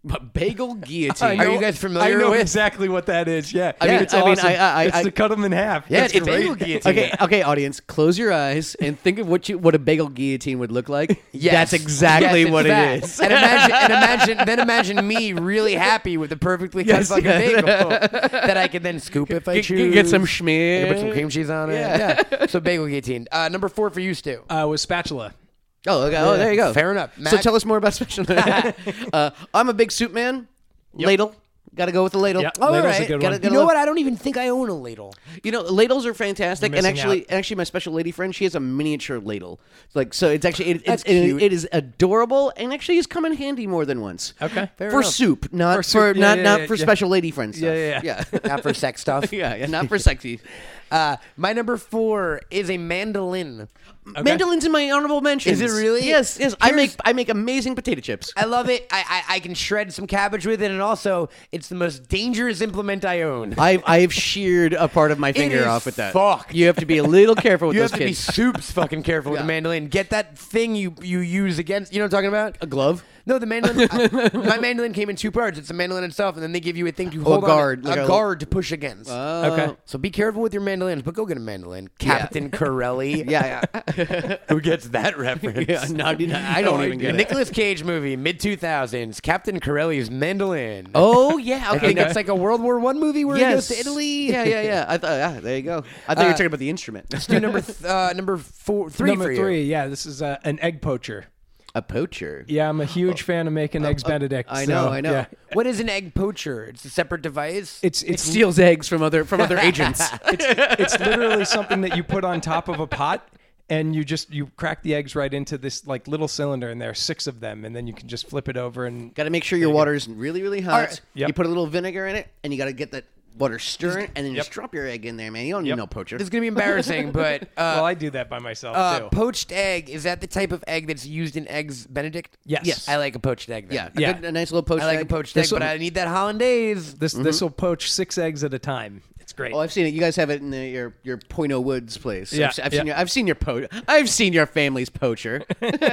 But bagel guillotine. Are you guys familiar I know with- exactly what that is. Yeah, I mean- it's I mean, awesome. I- I- it's I- to cut them in half. Yeah, That's it's great. bagel guillotine. Okay, okay, audience, close your eyes and think of what you what a bagel guillotine would look like. Yes. That's exactly Yes, in what fact. it is. And imagine, and imagine, then imagine me really happy with the perfectly cut Yes, fucking yes. bagel that I can then scoop if I Get- choose. get some I schmear. can put some cream cheese on it. Yeah. Yeah. So bagel guillotine. Uh, number four for you, Stu. Uh, with spatula. Oh, okay. Oh, there you go. Fair enough. So Matt? tell us more about special. uh, I'm a big soup man. Ladle. Got to go with the ladle. Yep. All Ladle's a right. good Gotta- one. gotta You know love- what? I don't even think I own a ladle. You know, ladles are fantastic, You're and missing actually, out. actually, my special lady friend, she has a miniature ladle. Like, so it's actually it, That's it's, it, cute. it is adorable, and actually, has come in handy more than once. Okay. Fair for enough. soup, not For for, soup, yeah, not yeah, not yeah, for yeah. special lady friend stuff. Yeah, yeah, yeah, Not for sex stuff. yeah, yeah, not for sexy. Uh, my number four is a mandolin. Mandolin's in my honorable mentions. Is it really? Yes, yes. I Here's- make I make amazing potato chips. I love it. I, I I can shred some cabbage with it, and also it's the most dangerous implement I own. I've I've sheared a part of my finger is off with that. fucked. You have to be a little careful with You those have to kids. be soups fucking careful with Yeah. the mandolin. Get that thing you you use against. You know what I'm talking about? A glove. No, the mandolin. I, my mandolin came in two parts. It's the mandolin itself, and then they give you a thing to hold a guard, on, like a a- guard to push against. Okay. So be careful with your mandolins, but go get a mandolin. Captain Corelli. Yeah, yeah. Who gets that reference? yeah no, I don't even get it. Nicolas Cage movie, mid two thousands. Captain Corelli's mandolin. Oh yeah, I okay. think it's like a World War One movie where yes. he goes to Italy. Yeah, yeah, yeah. I thought, yeah, there you go. I thought you were Uh, talking about the instrument. Do number th- uh, number four, three Number for you. three. Yeah, this is uh, an egg poacher. A poacher. Yeah, I'm a huge fan of making eggs Benedict. I know, so, I know. yeah. What is an egg poacher? It's a separate device. It's It it's steals eggs from other from other agents. it's literally something that you put on top of a pot and you just you crack the eggs right into this like little cylinder and there are six of them and then you can just flip it over and Got to make sure your water is really, really hot. Alright. Yep. You put a little vinegar in it, and you got to get that water stirring, and then you Yep. just drop your egg in there, man. You don't need Yep. no poacher. This is gonna be embarrassing, but uh, well I do that by myself uh, too. poached egg is that the type of egg that's used in eggs Benedict? Yes. Yes. I like a poached egg. Then. yeah, a, Yeah. Good, a nice little poached I like egg. a poached egg, This but will- I need that hollandaise. This this will poach six eggs at a time. It's great. Oh, I've seen it. You guys have it in the, your your Point O' Woods place. Yeah, I've, se- I've yeah. seen your I've seen your po- I've seen your family's poacher.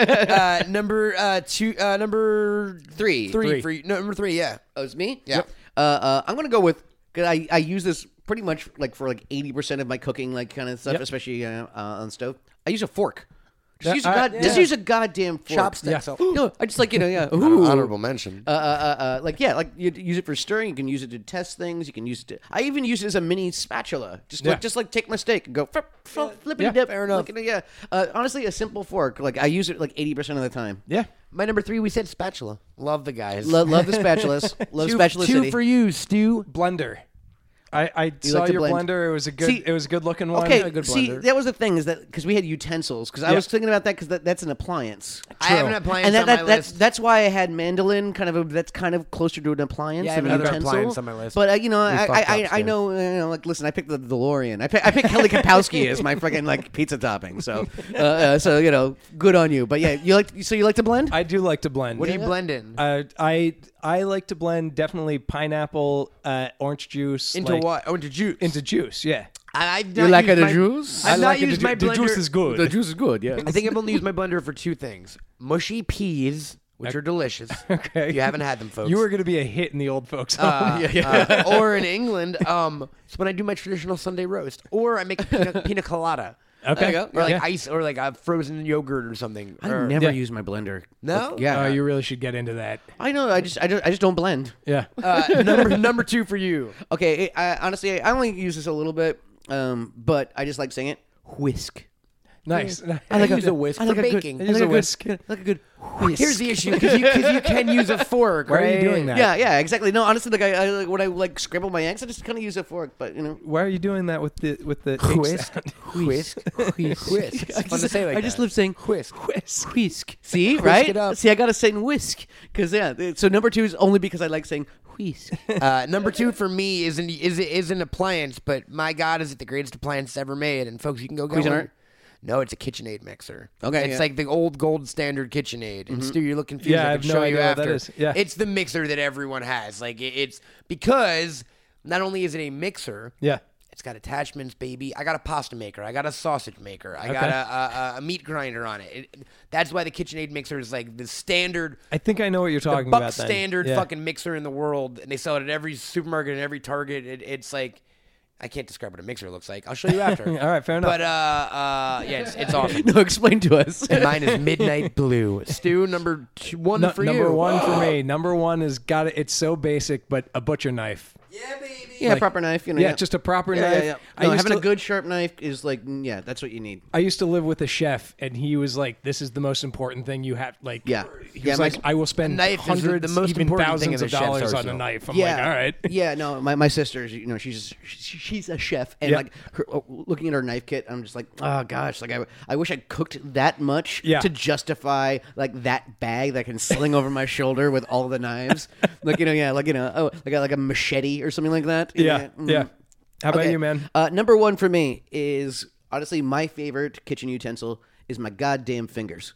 uh, number uh, two, uh, number Three. three, Three. for you. No, number three. Yeah. Oh, it's me. Yeah. Uh, uh, I'm gonna go with. Cause I I use this pretty much like for like eighty percent of my cooking, like kind of stuff, Yep. especially uh, uh, on stove. I use a fork. Just Yeah, use a I- god, yeah. just use a goddamn fork. Chopsticks. Yeah. No, I just like you know yeah. Ooh. Honorable mention. Uh, uh, uh, uh, like yeah, like you use it for stirring. You can use it to test things. You can use it. To, I even use it as a mini spatula. Just Yeah. like just like take my steak and go flip, flip, flippity Yeah, dip. fair enough. Like, yeah. Uh, honestly, a simple fork. Like I use it like eighty percent of the time. yeah. My number three, we said spatula. Love the guys. Lo- love the spatulas. Love two, spatula two city. for you, Stu. Blender. I, I saw like to your blend? blender. It was a good. See- it was a good looking one. Okay, A good see, blender. that was the thing is that because we had utensils. Because I Yeah. was thinking about that because that, that's an appliance. I have an appliance And that, on that, my that's list. that's why I had mandolin. Kind of a, that's kind of closer to an appliance Yeah, I have than an another utensil. appliance on my list. But uh, you know, I, fucked I, up, I, I Stu. know, uh, you know, like listen, I picked the DeLorean. I pick, I picked Kelly Kapowski as my freaking like pizza topping. So, uh, uh, so you know, good on you. But yeah, you like so you like to blend? I do like to blend. What do you blend in? Uh, I I like to blend definitely pineapple, uh, orange juice Into like, what? Oh, into juice. Into juice. Yeah. I, I've You not like used it, the my- juice? I've I not like it. used The, my ju- the blender. juice is good. The juice is good. Yeah. I think I've only used my blender for two things: mushy peas, which are delicious. Okay. If you haven't had them, folks. You were going to be a hit in the old folks' home. Uh, uh, or in England, um, it's when I do my traditional Sunday roast, or I make a pina, pina colada. Okay. There you Or like Yeah. ice, or like a frozen yogurt or something. I Or- never Yeah. use my blender. No? Like, yeah. Oh, you really should get into that. I know. I just I just I just don't blend. Yeah. Uh, number number two for you. Okay, it, I, honestly, I only use this a little bit, um, but I just like saying it. Whisk. Nice. I like use a whisk I for like a good- baking. I Use like a good- whisk. I like a good whisk. Here's the issue, because you, 'cause you can use a fork. Why are you right? doing that? Yeah, yeah, exactly. No, honestly, like I, I like when I like scramble my eggs, I just kind of use a fork. But you know, Why are you doing that with the with the H Whisk, sound? whisk, whisk, whisk. It's I fun just, to say like I just that. live saying Whisk. whisk, whisk. See, right? it up. See, I gotta say whisk because yeah. So number two is only because I like saying whisk. Uh, number two for me is an is is an appliance, but my God, is it the greatest appliance ever made? And folks, you can go get Cuisinart? one. No, it's a KitchenAid mixer. Okay, it's yeah. like the old gold standard KitchenAid. And Stu, you look confused. Yeah, I I can have no show idea you what that after. is. Yeah. It's the mixer that everyone has. Like it, it's because not only is it a mixer, Yeah. It's got attachments, baby. I got a pasta maker. I got a sausage maker. I got Okay. a, a, a meat grinder on it. it. That's why the KitchenAid mixer is like the standard. I think I know what you're talking the buck about. Then. standard Yeah. fucking mixer in the world, and they sell it at every supermarket and every Target. It, it's like. I can't describe what a mixer looks like. I'll show you after. All right, fair enough. But uh, uh, yeah, it's, it's awesome. No, explain to us. And mine is Midnight Blue. Stu, number two, one No- for number you. one for me. Number one is got it. It's so basic, but a butcher knife. Yeah, baby. Yeah, Like- proper knife. You know, yeah, just a proper yeah, knife. Yeah, yeah. I No, used having to- a good sharp knife is like, mm, yeah, that's what you need. I used to live with a chef, and he was like, "This is the most important thing you have." Like, Yeah. he Yeah, was my- like, "I will spend A knife is the- hundreds, the most even important thing thousands in of a chef's dollars on a arsenal. knife." I'm yeah, like, "All right." yeah, no, my, my sister's, you know, she's she, she's a chef, and Yeah. like her, uh, looking at her knife kit, I'm just like, oh gosh, like I, I wish I cooked that much Yeah. to justify like that bag that I can sling over my shoulder with all the knives, like you know, yeah, like you know, oh, like a, like a machete or something like that. Yeah, Mhm. yeah. How about Okay. you, man? Uh, number one for me is honestly my favorite kitchen utensil is my goddamn fingers.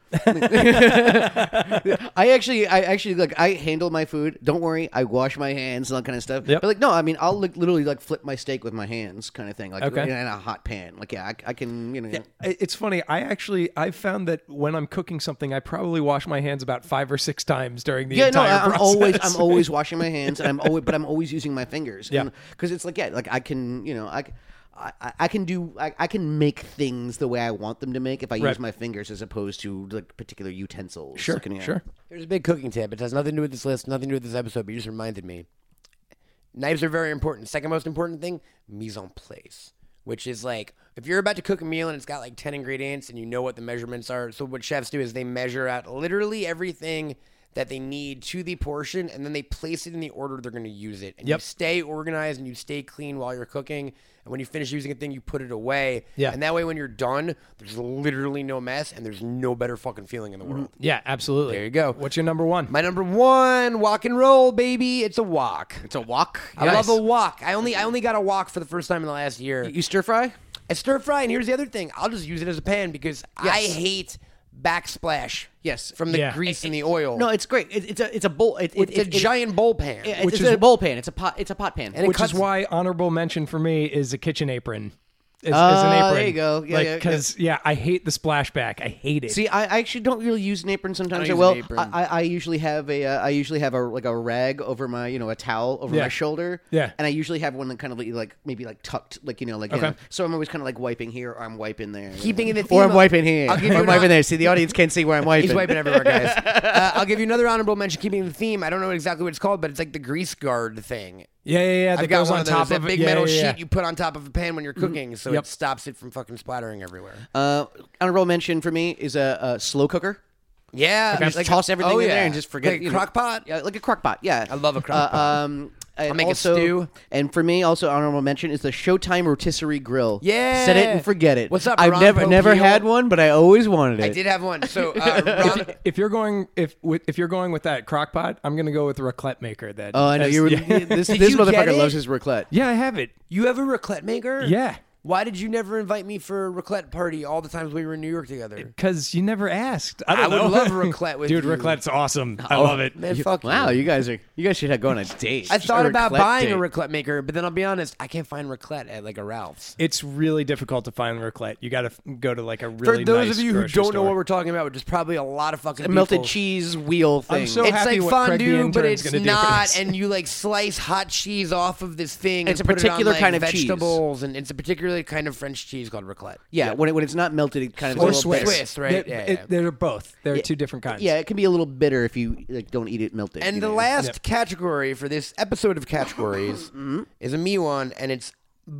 I actually, I actually like, I handle my food. Don't worry, I wash my hands and all kind of stuff. Yep. But like, no, I mean, I'll like, literally like flip my steak with my hands, kind of thing. Like Okay. in a hot pan. Like, yeah, I, I can, you know. I- It's funny. I actually I've found that when I'm cooking something, I probably wash my hands about five or six times during the Yeah, no, entire I- I'm process. always, I'm always washing my hands, and I'm always, but I'm always using my fingers. Yeah. because it's like, yeah, like I can, you know, I. I, I can do I, I can make things the way I want them to make if I Right. use my fingers as opposed to like particular utensils. Sure, Like, you know. sure. Here's a big cooking tip. It has nothing to do with this list, nothing to do with this episode, but you just reminded me. Knives are very important. Second most important thing, mise en place, which is like if you're about to cook a meal and it's got like ten ingredients and you know what the measurements are. So what chefs do is they measure out literally everything that they need to the portion, and then they place it in the order they're going to use it. And Yep. you stay organized and you stay clean while you're cooking. And when you finish using a thing, you put it away. Yeah. And that way, when you're done, there's literally no mess, and there's no better fucking feeling in the world. Yeah, absolutely. There you go. What's your number one? My number one, walk and roll, baby. It's a wok. It's a wok. I love a wok. I only I only got a wok for the first time in the last year. You stir fry? I stir fry, and here's the other thing. I'll just use it as a pan because I Yes. hate backsplash. Yes. From the Yeah. grease and the oil. No, it's great. It, it's a it's a bowl. It, it, it's a it, giant bowl pan. It, Which it's is- a bowl pan. It's a pot. It's a pot pan. And it Which cuts- is why honorable mention for me is a kitchen apron. Is, is Oh, an apron. there you go. Yeah, like, yeah, yeah. Because yeah, I hate the splashback. I hate it. See, I, I actually don't really use an apron sometimes. I don't I, use will. an apron. I, I I usually have a uh, I usually have a like a rag over my you know a towel over Yeah. my shoulder. Yeah. And I usually have one that kind of like, like maybe like tucked like you know like Okay. you know, so I'm always kind of like wiping here or I'm wiping there. Keeping in the or theme I'm of- wiping here. I'll give or you I'm an wiping hon- there. See, the audience can't see where I'm wiping. He's wiping everywhere, guys. uh, I'll give you another honorable mention, keeping the theme. I don't know exactly what it's called, but it's like the grease guard thing. yeah, yeah, yeah. That I've got goes one on of those, top that of big it. Yeah, metal yeah, yeah. sheet you put on top of a pan when you're cooking, so Yep. it stops it from fucking splattering everywhere. Uh, honorable mention for me is a, a slow cooker. Yeah, Just like toss a- everything oh, in yeah. there and just forget. Like a you know. crock pot. Yeah, like a crock pot. Yeah, I love a crock Uh, pot. Um, and make a also, stew. And for me, also honorable mention is the Showtime rotisserie grill. Yeah. Set it and forget it. What's up, I've Ron never never Popeil? had one, but I always wanted it. I did have one. So uh, Ron, If you're going if with, if you're going with that crock pot, I'm gonna go with the raclette maker. That Oh, I know as- you were. Yeah, This Did this you get motherfucker it? loves his raclette. yeah I have it. you have a raclette maker? Yeah, Why did you never invite me for a raclette party all the times we were in New York together? because you never asked. I, don't I would know. love a raclette with Dude, you. raclette's awesome. I love it. Man, fuck Wow, you. you guys are you guys should have gone on a date. I thought A about raclette buying date. a raclette maker, but then I'll be honest, I can't find raclette at like a Ralph's. It's really difficult to find raclette. You got to f- go to like a For really those nice of you who grocery don't know store. what we're talking about, which is probably a lot of fucking A melted people. cheese wheel thing. I'm so It's happy like what Craig the fondue, but intern's it's gonna do for not. this. And you like slice hot cheese off of this thing. It's and a put it on, particular like, kind of cheese. vegetables, and it's a particular kind of French cheese called raclette. yeah, when it, when it's not melted, it kind of or is a little Swiss. bitter. Swiss, right? They're, Yeah, it- yeah. they're both. They're Yeah. two different kinds. Yeah, it can be a little bitter if you like don't eat it melted. And you the know? last Yep. category for this episode of Categories is a me one, and it's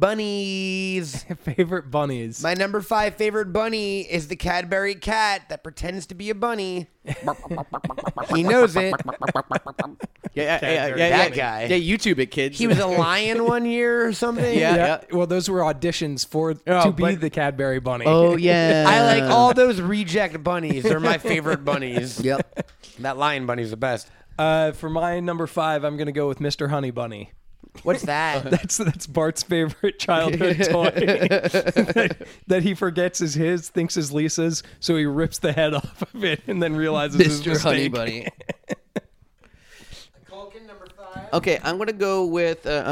bunnies. Favorite bunnies. My number five favorite bunny is the Cadbury cat that pretends to be a bunny. He knows it. yeah, yeah, yeah, yeah, That yeah, guy. Yeah, YouTube it, kids. He was a lion one year or something. Yeah. yeah. Well, those were auditions for Oh, to be but- the Cadbury bunny. Oh yeah. I like all those reject bunnies. They're my favorite bunnies. Yep. That lion bunny's the best. Uh, for my number five, I'm gonna go with Mister Honey Bunny. What's that? That's that's Bart's favorite childhood toy that, that he forgets is his, thinks is Lisa's, so he rips the head off of it and then realizes his Mister mistake. Honey Bunny. Culkin, number five. Okay, I'm gonna go with uh, um.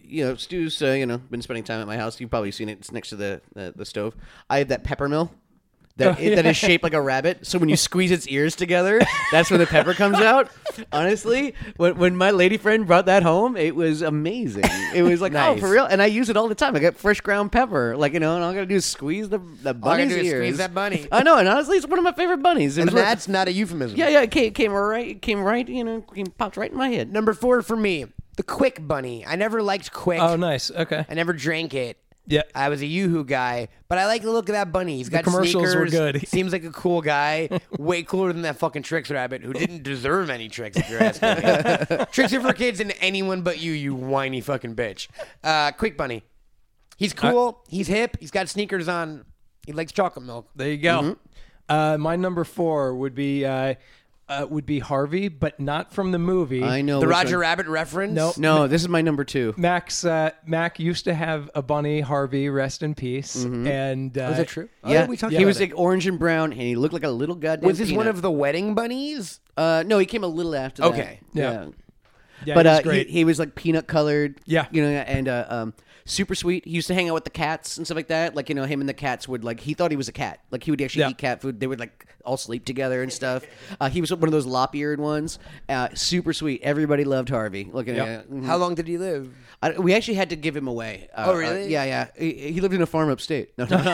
you know, Stu's, uh, you know, been spending time at my house. You've probably seen it. It's next to the uh, the stove. I have that pepper mill. That, Oh, yeah. that is shaped like a rabbit. So when you squeeze its ears together, that's when the pepper comes out. Honestly, when when my lady friend brought that home, it was amazing. It was like, Nice. oh, for real? And I use it all the time. I get fresh ground pepper. Like, you know, and all I got to do is squeeze the, the All I gotta bunny's do is ears. squeeze that bunny. I know, and honestly, it's one of my favorite bunnies. It And was one- that's not a euphemism. yeah, yeah, it came, came right, it came right, you know, came, popped right in my head. Number four for me, the Quick Bunny. I never liked Quick. Oh, nice. Okay. I never drank it. Yeah. I was a Yoo-Hoo guy, but I like the look of that bunny. He's got commercials were sneakers. good. Seems like a cool guy. Way cooler than that fucking Trix Rabbit, who didn't deserve any tricks, if you're asking me. Tricks are for kids and anyone but you, you whiny fucking bitch. Uh, Quick Bunny. He's cool. He's hip. He's got sneakers on. He likes chocolate milk. There you go. Uh, my number four would be uh, uh, would be Harvey, but not from the movie. I know. The which Roger one. Rabbit reference? No. No, this is my number two. Max uh, Mac used to have a bunny, Harvey, rest in peace. And uh, Was that true? Yeah, Oh, we talked he about was it. like orange and brown, and he looked like a little goddamn Was this one peanut. of the wedding bunnies? Uh, no, he came a little after that. Okay. Yeah. Yeah, but he was uh, he, great. he was like peanut colored. Yeah. You know, and uh, um, super sweet. He used to hang out with the cats and stuff like that. Like, you know, him and the cats would like, he thought he was a cat. Like, he would actually Yeah. eat cat food. They would like all sleep together and stuff. Uh, he was one of those lop-eared ones. Uh, super sweet. Everybody loved Harvey. Looking Yep. at mhm. How long did he live? I, we actually had to give him away. Uh, Oh, really? uh, yeah, yeah. He, he lived in a farm upstate. No, no, no.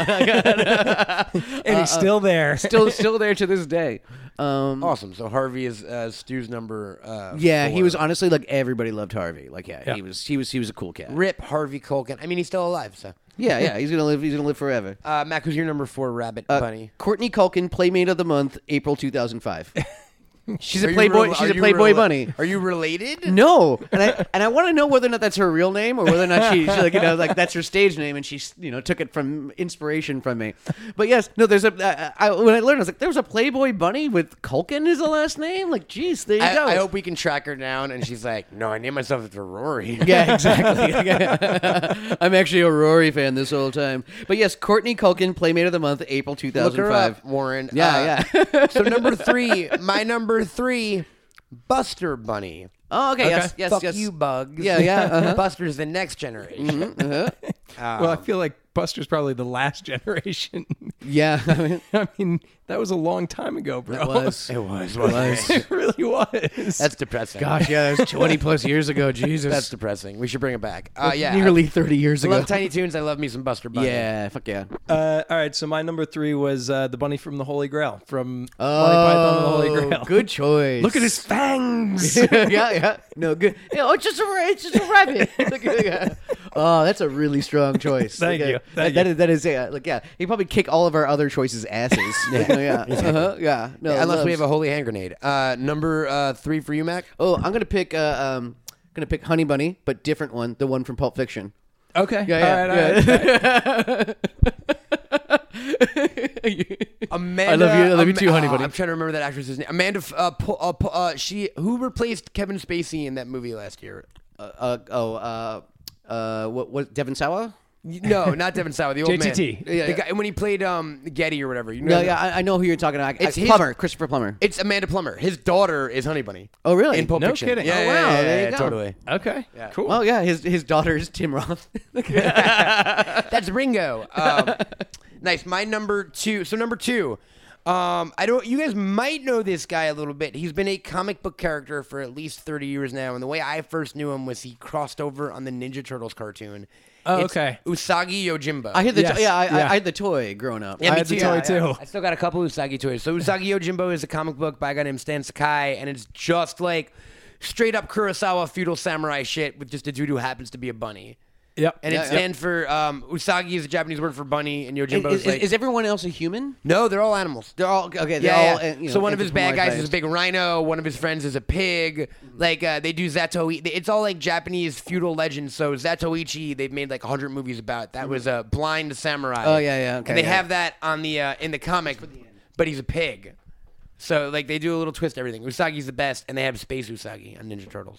and he's still there. still, still there to this day. Um, Awesome. So Harvey is uh, Stu's number. Uh, yeah, he four. was honestly like everybody loved Harvey. Like, yeah, Yeah. he was, he was, he was a cool cat. Rip Harvey Culkin. I mean, he's still alive. So, Yeah, yeah, he's gonna live. He's gonna live forever. uh, Mac, who's your number four rabbit Uh, bunny? Courtney Culkin, Playmate of the Month, April two thousand five. She's Are a you Playboy. rel- she's are a you Playboy rela- bunny. Are you related? No, and I and I want to know whether or not that's her real name or whether or not she, she like you know like that's her stage name and she you know took it from inspiration from me. But yes, no, there's a I, I, when I learned I was like there was a Playboy bunny with Culkin as the last name. Like, geez, there you I, go. I hope we can track her down. And she's like, no, I named myself after Rory. Yeah, exactly. I'm actually a Rory fan this whole time. But yes, Courtney Culkin, Playmate of the Month, April two Look thousand her five. up, Warren. Yeah, Uh, yeah. So number three, my number three, Buster Bunny. Oh, okay. Yes, yes, Fuck yes. you, Bugs. Yeah, yeah, uh-huh. Buster's the next generation. Uh-huh. well, I feel like Buster's probably the last generation. Yeah, I mean, I mean, that was a long time ago, bro. that was. It was. It was. It really was. That's depressing. Gosh, yeah, that was twenty plus years ago. Jesus, That's depressing. We should bring it back. Uh, yeah. nearly thirty years I ago. love Tiny Toons. I love me some Buster Bunny. Yeah, fuck yeah. Uh, all right, so my number three was uh, the bunny from the Holy Grail, from Monty Python and the Holy Grail. Oh, good choice. Look at his fangs. yeah, yeah. No, good. Yeah, oh, it's just a, ra- it's just a rabbit. Look at- yeah. Oh, that's a really strong choice. Thank Okay. you. That- Thank that you. is that is yeah, like yeah. He'd probably kick all of our other choices' asses. yeah, yeah, uh-huh, yeah. No, Yeah, unless we loves. have a holy hand grenade. Uh, number uh, three for you, Mac. Oh, I'm gonna pick. Uh, um, gonna pick Honey Bunny, but different one. The one from Pulp Fiction. Okay. Yeah, yeah. All right, all right. Amanda. I love you. I love you Ama- too, Honey oh, Bunny. I'm trying to remember that actress's name. Amanda. Uh, Pu- uh, Pu- uh, she who replaced Kevin Spacey in that movie last year. Uh, uh, oh, uh, uh, what? What? Devon Sawa? No, not Devon Sawa, the old J T T. man. Yeah, the yeah. guy when he played um, Getty or whatever. You know No, that- yeah, I, I know who you're talking about. I, It's I, his- Plummer, Christopher Plummer. It's Amanda Plummer. His daughter is Honey Bunny. Oh, really? In Pulp No Fiction. kidding. Yeah, Oh, yeah, wow, yeah, there yeah, you go. totally. Okay. Cool. Well, yeah, his his daughter is Tim Roth. That's Ringo. Um, nice. My number two. So number two. Um, I don't. You guys might know this guy a little bit. He's been a comic book character for at least thirty years now. And the way I first knew him was he crossed over on the Ninja Turtles cartoon. Oh, It's okay. Usagi Yojimbo. I had the Yes, yeah, I, yeah. I, I had the toy growing up. Yeah, I me had the too. toy, Yeah, yeah. too. I still got a couple Usagi toys. So Usagi Yojimbo is a comic book by a guy named Stan Sakai, and it's just like straight up Kurosawa feudal samurai shit with just a dude who happens to be a bunny. Yep. And Yeah, it yeah. stands for um, Usagi is a Japanese word for bunny, and Yojimbo Is, is, is, like is everyone else a human? no, they're all animals. They're all okay. They're Yeah, all. yeah. uh, you know, so one of his bad guys is a anthropomorphized. big rhino. One of his friends is a pig. Like uh, they do Zatoichi. It's all like Japanese feudal legends. So Zatoichi, they've made like a hundred movies about. That was a blind samurai. Oh, yeah, yeah, okay, and they yeah. have that on the uh, in the comic, but he's a pig. So like they do a little twist to everything. Usagi's the best, and they have Space Usagi on Ninja Turtles.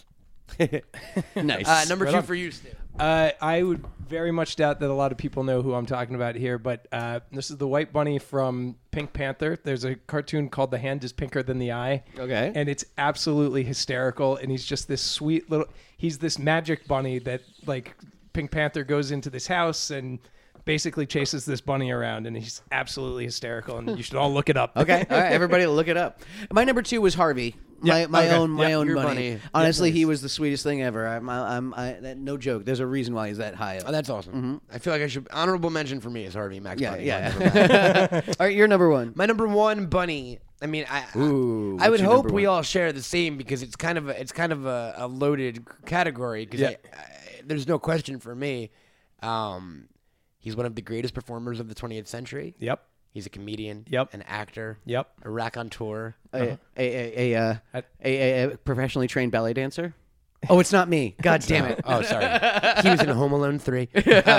Nice. Uh, number Right two on. for you, Stu. Uh, I would very much doubt that a lot of people know who I'm talking about here, but uh, this is the white bunny from Pink Panther. There's a cartoon called The Hand is Pinker Than the Eye. Okay. And it's absolutely hysterical, and he's just this sweet little... He's this magic bunny that, like, Pink Panther goes into this house and basically chases this bunny around, and he's absolutely hysterical, and you should all look it up. Okay, all right, everybody look it up. My number two was Harvey. My Yeah, my okay. own my Yeah, own your bunny. bunny. Honestly, Yeah, he nice. was the sweetest thing ever. I'm, I'm, I, that, no joke. There's a reason why he's that high up. Oh, that's awesome. I feel like I should honorable mention for me is Harvey Max yeah, Bunny. yeah. All right, you're number one. My number one bunny. I mean, I Ooh, I, I would what's your hope number we one? all share the same because it's kind of a, it's kind of a, a loaded category because Yeah. I, I, there's no question for me. Um, he's one of the greatest performers of the twentieth century. Yep. He's a comedian. Yep. An actor. Yep. A raconteur. A, a, a, a, uh, I- a, a, a professionally trained ballet dancer. Oh, it's not me. God damn it. Oh, sorry. He was in Home Alone three.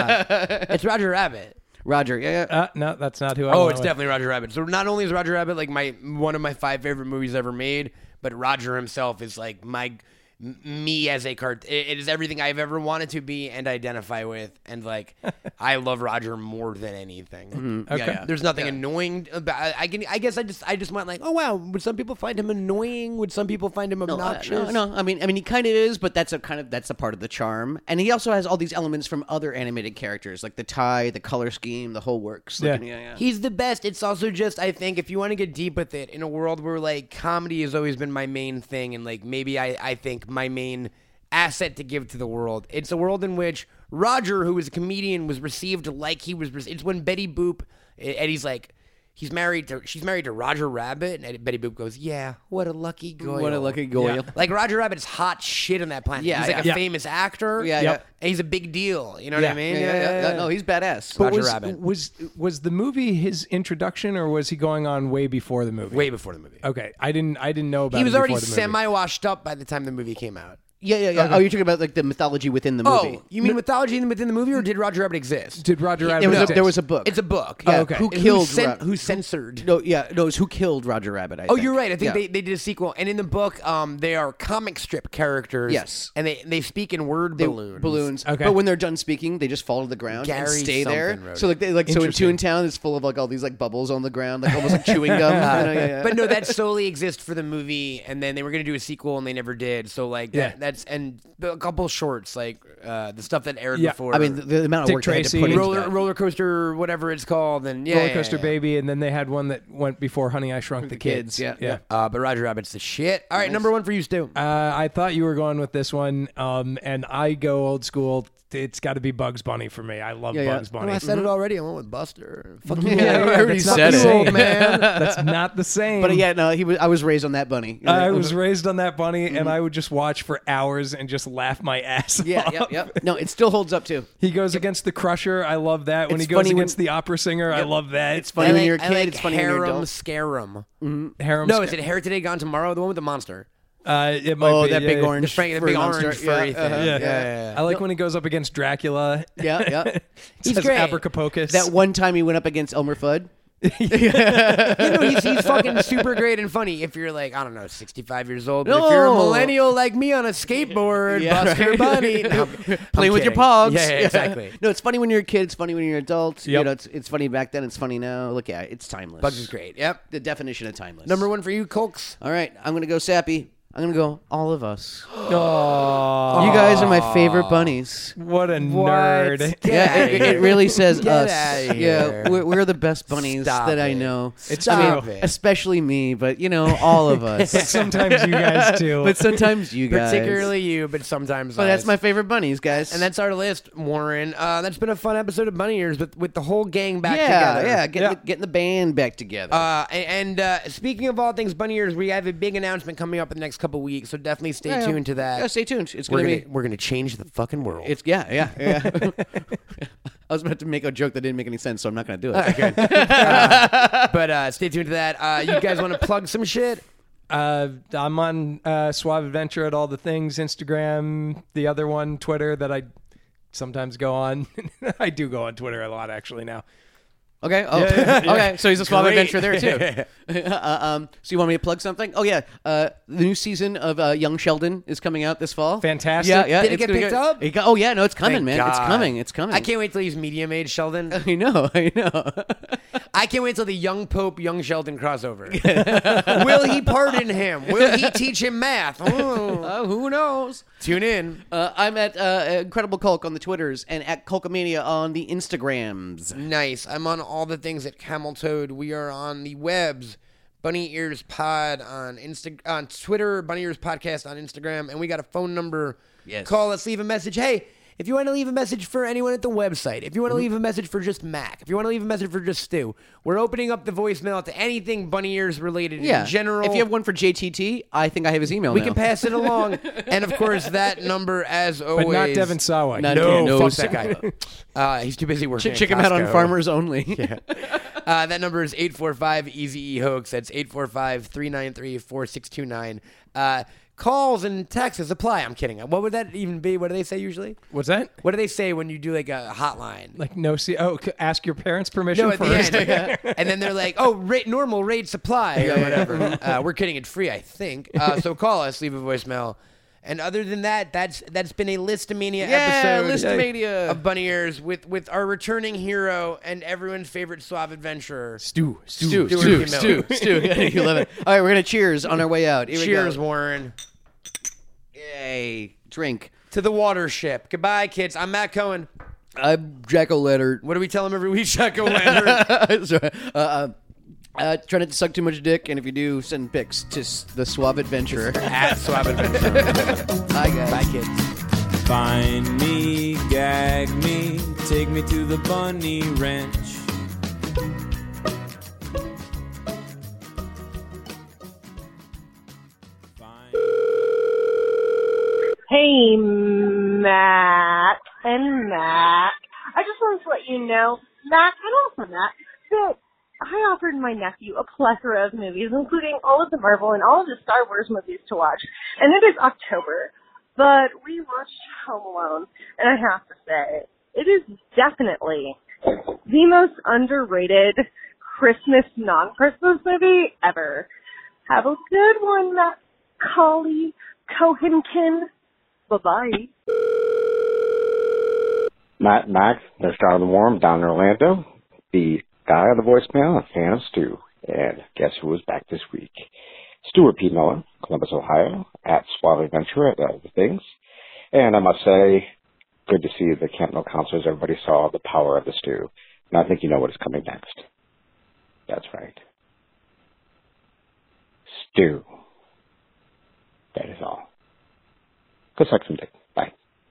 Uh, it's Roger Rabbit. Roger. Yeah, yeah. Uh, no, that's not who I Oh, went it's with. definitely Roger Rabbit. So not only is Roger Rabbit like my one of my five favorite movies ever made, but Roger himself is like my m- me as a cart. It, it is everything I've ever wanted to be and identify with, and like I love Roger more than anything. Okay. yeah. There's nothing annoying about. I, I can. I guess I just. I just went like, oh wow. Would some people find him annoying? Would some people find him No, uh, obnoxious? no, no. I mean, I mean, he kind of is, but that's a kind of that's a part of the charm. And he also has all these elements from other animated characters, like the tie, the color scheme, the whole works. Like, Yeah. yeah, yeah. He's the best. It's also just, I think, if you want to get deep with it, in a world where like comedy has always been my main thing, and like maybe I, I think my main asset to give to the world, it's a world in which Roger, who was a comedian, was received like he was. It's when Betty Boop, and he's like, he's married to, she's married to Roger Rabbit, and Betty Boop goes, yeah, what a lucky goyle. What a lucky goyle. Yeah. Like Roger Rabbit is hot shit on that planet. Yeah, he's like yeah. a famous actor. Yeah, Yep. yeah. And he's a big deal. You know Yeah. what I mean? Yeah, yeah, yeah, yeah. No, he's badass. But Roger was, Rabbit. was was the movie his introduction, or was he going on way before the movie? Way before the movie. Okay, I didn't I didn't know about. He was him already before the movie. semi washed up by the time the movie came out. Yeah, yeah, yeah. Oh, you're talking about like the mythology within the movie. Oh, you mean mythology within the movie, or did Roger Rabbit exist? Did Roger Rabbit? There was, a, exist? there was a book. It's a book. Yeah, Yeah. okay. Who And killed? cen- Ra- who censored? No, yeah, no. It was who killed Roger Rabbit? I Oh, think. you're right. I think Yeah. they, they did a sequel, and in the book, um, they are comic strip characters. Yes. and they they speak in word They- balloons. balloons. Okay. But when they're done speaking, they just fall to the ground and Gary stay there. something wrote So like, they, like so in Interesting. Toontown, it's full of like all these like bubbles on the ground, like almost like chewing gum. You know, yeah, yeah. But no, that solely exists for the movie, and then they were going to do a sequel, and they never did. So like, Yeah. that, that's and a couple shorts, like uh, the stuff that aired Yeah. before. I mean, the, the amount of Dick work they had Tracy. to put into roller that. roller coaster, whatever it's called, and yeah, Roller yeah, Coaster yeah. Baby, and then they had one that went before Honey I Shrunk the, Kids, Kids. yeah, yeah. Uh, but Roger Rabbit's the shit. All right, number one for you, Stu. Uh, I thought you were going with this one, um, and I go old school. It's got to be Bugs Bunny for me. I love Yeah, yeah. Bugs Oh, Bunny. I said it already. I went with Buster. Fuck you. Yeah, I already that's not said the it. same. old man. That's not the same. But yeah, no, he was. I was raised on that bunny. I was raised on that bunny, and I would just watch for hours and just laugh my ass Yeah, off. yep, yep. No, it still holds up too. He goes against the Crusher. I love that. When It's he goes funny when- against the opera singer, I love that. It's funny I when like- you're a I kid. like It's funny when you're an Harem adult. Scarum. Harem No, Sca- is it Hair Today Gone Tomorrow? The one with the monster. Uh, it might Oh, be, that yeah, big yeah. orange, The, Frank, the furry big monster. orange furry Yeah, uh-huh. thing. Yeah. Yeah, yeah, yeah. I like when he goes up against Dracula. Yeah, yeah. It He's says great. Abracapocus. That one time he went up against Elmer Fudd. You know, he's, he's fucking super great and funny if you're like, I don't know, sixty-five years old. But if you're a No. millennial like me on a skateboard, Yeah, Buster right. Bunny. No, I'm- I'm Playing with your kidding. pogs. Yeah, yeah, exactly. No, it's funny when you're a kid. It's funny when you're an adult. You Yep. know, it's, it's funny back then. It's funny now. Look, yeah, it's timeless. Bugs is great. Yep. The definition of timeless. Number one for you, Colks. All right, I'm gonna go Sappy. I'm gonna go all of us. Aw, You guys are my favorite bunnies. what a nerd. Get Yeah, outta it, here. it really says Get us. outta Yeah, here. we're, we're the best bunnies Stop that I it. know. It's I mean, true. it. especially me, but you know, all of us. But sometimes you guys too. But sometimes you guys. Particularly you, but sometimes But that's us. my favorite bunnies, guys. And that's our list, Warren. Uh, that's been a fun episode of Bunny Ears with, with the whole gang back yeah, together. yeah, getting, Yeah. The, getting the band back together. Uh, and and uh, speaking of all things Bunny Ears, we have a big announcement coming up in the next couple weeks, so definitely stay Yeah, yeah. tuned to that. Yeah, stay tuned. It's we're gonna gonna be. we're gonna change the fucking world. It's yeah, yeah, yeah. I was about to make a joke that didn't make any sense, so I'm not gonna do it. but uh, stay tuned to that. Uh, you guys want to plug some shit? Uh, I'm on uh, Suave Adventure at all the things, Instagram, the other one, Twitter, that I sometimes go on. I do go on Twitter a lot, actually, now. Okay. Oh, Yeah, yeah, yeah. okay. So he's a Suave Great. Adventure there too. uh, um, so you want me to plug something? Oh yeah, uh, the new season of uh, Young Sheldon is coming out this fall. Fantastic. Yeah, yeah. Did it it's get gonna picked go- up? it got- oh yeah, no, it's coming, Thank man. It's God. coming. It's coming. I can't wait till he's medium age Sheldon. I know. I know. I can't wait till the young Pope, young Sheldon crossover. Will he pardon him? Will he teach him math? Oh, Uh, who knows? tune in. Uh, I'm at uh, Incredible Culk on the Twitters and at Culkamania on the Instagrams. Nice. I'm on all the things at Camel Toad. We are on the webs. Bunny Ears Pod on Insta on Twitter, Bunny Ears Podcast on Instagram, and we got a phone number. Yes. Call us, leave a message. Hey, if you want to leave a message for anyone at the website, if you want to leave a message for just Mac, if you want to leave a message for just Stu, we're opening up the voicemail to anything Bunny Ears related Yeah. in general. If you have one for J T T, I think I have his email we now. can pass it along. And of course, that number, as always. But not Devin Sawa. Not- No, no, fuck that guy. Uh, he's too busy working. Ch- check at him out on Costco. Farmers Only. Yeah. Uh, that number is eight four five E Z E hoax. That's eight four five, three nine three, four six two nine. Uh, calls and texts apply. I'm kidding. What would that even be? What do they say usually? What's that? What do they say when you do like a hotline? Like no see. Oh, c- ask your parents permission No, at the first. end. And then they're like, oh, rate, normal rate supply or whatever. Uh, we're getting it free, I think. Uh, so call us, leave a voicemail. And other than that, that's that's been a Listomania Yeah, episode Listomania. of Bunny Ears with, with our returning hero and everyone's favorite Suave adventurer. Stu. Stu. Stu, Stuart Stu, P. Stu, Stu. You love it. All right, we're gonna cheers on our way out. Here we Cheers, go. Warren. Yay! Drink. To the water ship. Goodbye, kids. I'm Matt Cohen. I'm Jack O'Leonard. What do we tell him every week, Jack O'Leonard? Sorry. uh, uh, uh, try not to suck too much dick, and if you do, send pics to s- the Suave Adventurer. At Suave Adventure. Bye, guys. Bye, kids. Find me, gag me, take me to the bunny ranch. Find- Hey, Matt and Mac. I just wanted to let you know, Mac and also Matt, that I offered my nephew a plethora of movies, including all of the Marvel and all of the Star Wars movies to watch. And it is October, but we watched Home Alone, and I have to say, it is definitely the most underrated Christmas, non-Christmas movie ever. Have a good one, Matt Colley Cohenkin. Bye-bye. Matt Max, the star of the warm down in Orlando. The guy on the voicemail, a fan of Stu. And guess who was back this week? Stuart P. Miller, Columbus, Ohio, at Suave Adventure, at other things. And I must say, good to see the Camp No concerts. Everybody saw the power of the Stu. And I think you know what is coming next. That's right. Stu. That is all. Go suck some dick. Bye.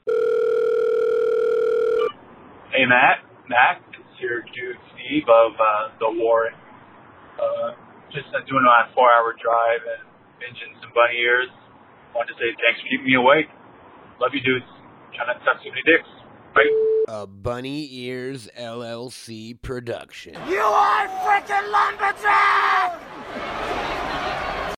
Hey, Matt. Mac, it's your dude Steve of uh, The War. Uh, just uh, doing a four-hour drive and binging some Bunny Ears. Wanted to say thanks for keeping me awake. Love you, dudes. Trying not to suck too many dicks. Bye. A Bunny Ears L L C production. You are freaking lumberjack!